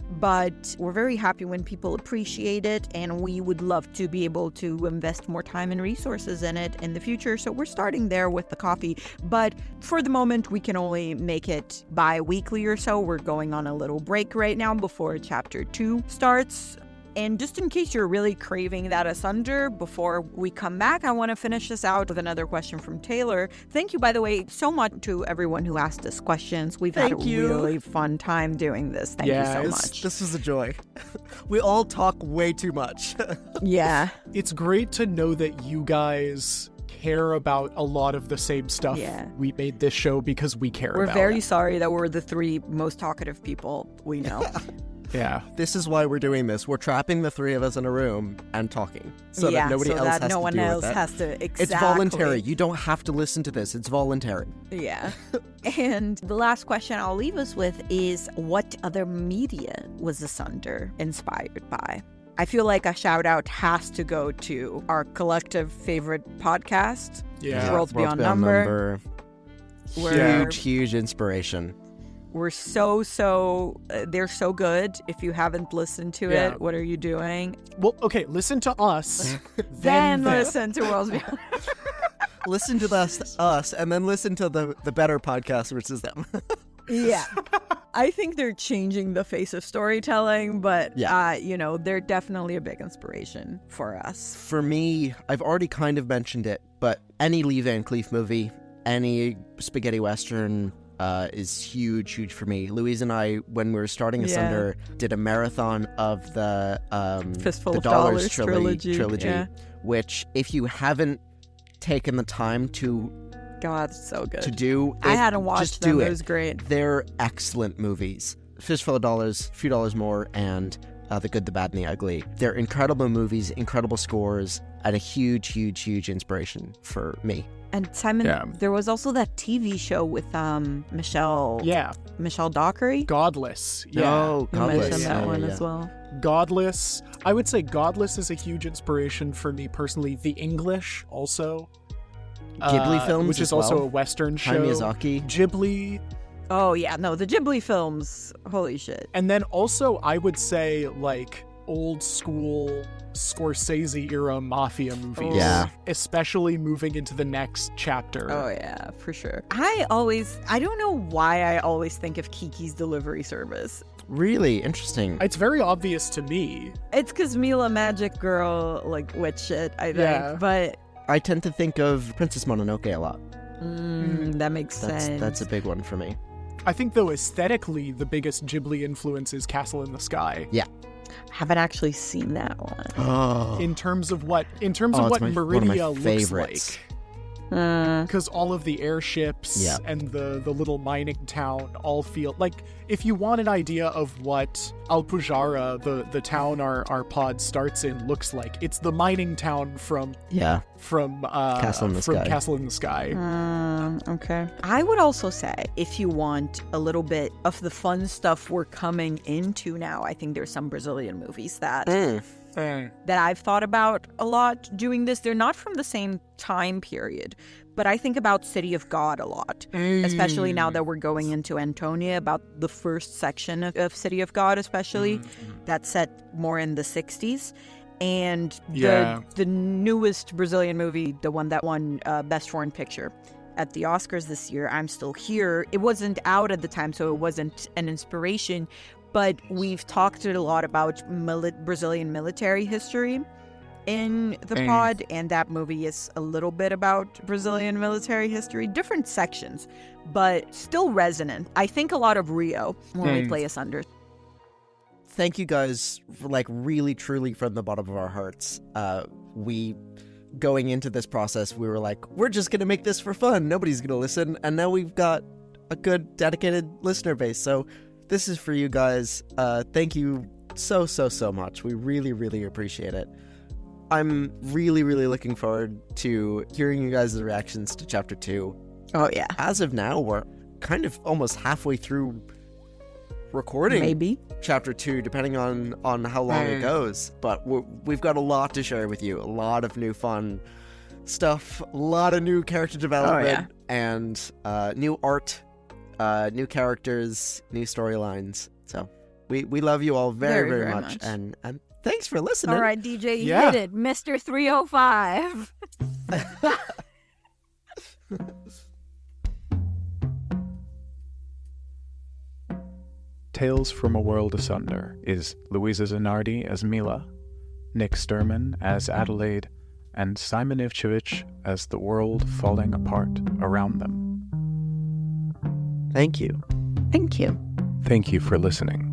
But we're very happy when people appreciate it, and we would love to be able to invest more time and resources in it in the future. So we're starting there with the coffee. But for the moment, we can only make it bi-weekly or so. We're going on a little break right now before chapter two starts. And just in case you're really craving that Asunder, before we come back, I want to finish this out with another question from Taylor. Thank you, by the way, so much to everyone who asked us questions. We've had Thank a you. really fun time doing this. Thank Yeah, you so it's- much. This was a joy. We all talk way too much. Yeah. It's great to know that you guys care about a lot of the same stuff. Yeah. We made this show because we care We're about very it. sorry that we're the three most talkative people we know. Yeah. This is why we're doing this. We're trapping the three of us in a room and talking so yeah, that nobody so else that has no to one deal else with it. has to exactly. It's voluntary. You don't have to listen to this. It's voluntary. Yeah. And the last question I'll leave us with is, what other media was Asunder inspired by? I feel like a shout out has to go to our collective favorite podcast, Yeah. Worlds Beyond Number. We're, Huge, huge inspiration. we're so, so, uh, they're so good. If you haven't listened to Yeah. it, what are you doing? Well, okay, listen to us. Then, then them. listen to Worlds Beyond. Listen to us, us, and then listen to the the better podcast, which is them. Yeah. I think they're changing the face of storytelling, but, Yeah. uh, you know, they're definitely a big inspiration for us. For me, I've already kind of mentioned it, but any Lee Van Cleef movie, any spaghetti western uh, is huge, huge for me. Louise and I, when we were starting Yeah. Asunder, did a marathon of the um, Fistful the of Dollars, Dollars trilogy, trilogy, yeah. which if you haven't taken the time to God, it's so good. to do, I it, hadn't watched just them. do It it. was great. They're excellent movies. Fistful of Dollars, A Few Dollars More, and uh, The Good, the Bad, and the Ugly. They're incredible movies, incredible scores, and a huge, huge, huge inspiration for me. And Simon, Yeah. there was also that T V show with um Michelle Yeah. Michelle Dockery. Godless. Yeah. Oh, You Godless. mentioned that Yeah, one yeah, as yeah. well. Godless. I would say Godless is a huge inspiration for me personally. The English also. Ghibli uh, films which as is also well. a Western show. Hayao Miyazaki. Ghibli. Oh yeah, no, the Ghibli films. Holy shit. And then also, I would say, like, old school Scorsese era mafia movies. Yeah. Especially moving into the next chapter. Oh yeah, for sure. I always, I don't know why I always think of Kiki's Delivery Service. Really interesting. It's very obvious to me. It's because Mila Magic Girl, like, witch shit, I think. Yeah. But I tend to think of Princess Mononoke a lot. mm, that makes That's sense. that's a big one for me. I think, though, aesthetically, the biggest Ghibli influence is Castle in the Sky. Yeah. Haven't actually seen that one. Oh. In terms of what, in terms Oh, of it's what my- one of my Meridia looks favorites. like. Uh, Because all of the airships Yeah. and the, the little mining town all feel like, if you want an idea of what Alpujara, the, the town our, our pod starts in, looks like, it's the mining town from Yeah. from uh, Castle in the from Sky. Castle in the Sky. um, okay. I would also say, if you want a little bit of the fun stuff we're coming into now, I think there's some Brazilian movies that Mm. that I've thought about a lot doing this. They're not from the same time period, but I think about City of God a lot, especially now that we're going into Antonia, about the first section of, of City of God, especially that's set more in the sixties. And the, Yeah. the newest Brazilian movie, the one that won uh, Best Foreign Picture, at the Oscars this year, I'm Still Here. It wasn't out at the time, so it wasn't an inspiration, but we've talked a lot about mili- Brazilian military history in the Mm. pod, and that movie is a little bit about Brazilian military history, different sections, but still resonant. I think a lot of Rio when we Mm. play Asunder. Thank you guys, like, really, truly from the bottom of our hearts. Uh, we, going into this process, we were like, we're just going to make this for fun. Nobody's going to listen. And now we've got a good, dedicated listener base. So this is for you guys. Uh, thank you so, so, so much. We really, really appreciate it. I'm really, really looking forward to hearing you guys' reactions to Chapter two. Oh, yeah. As of now, we're kind of almost halfway through recording Maybe. Chapter two, depending on, on how long it Mm. goes. But we're, we've got a lot to share with you. A lot of new fun stuff, a lot of new character development, and uh, new art, uh, new characters, new storylines. So we, we love you all very, Very, very, very much. much. And, and thanks for listening. All right, D J, you Yeah. hit it. Mister three oh five. Tales from a World Asunder is Louisa Zanardi as Mila, Nick Sturman as Adelaide, and Simon Ivchevich as the world falling apart around them. Thank you. Thank you. Thank you for listening.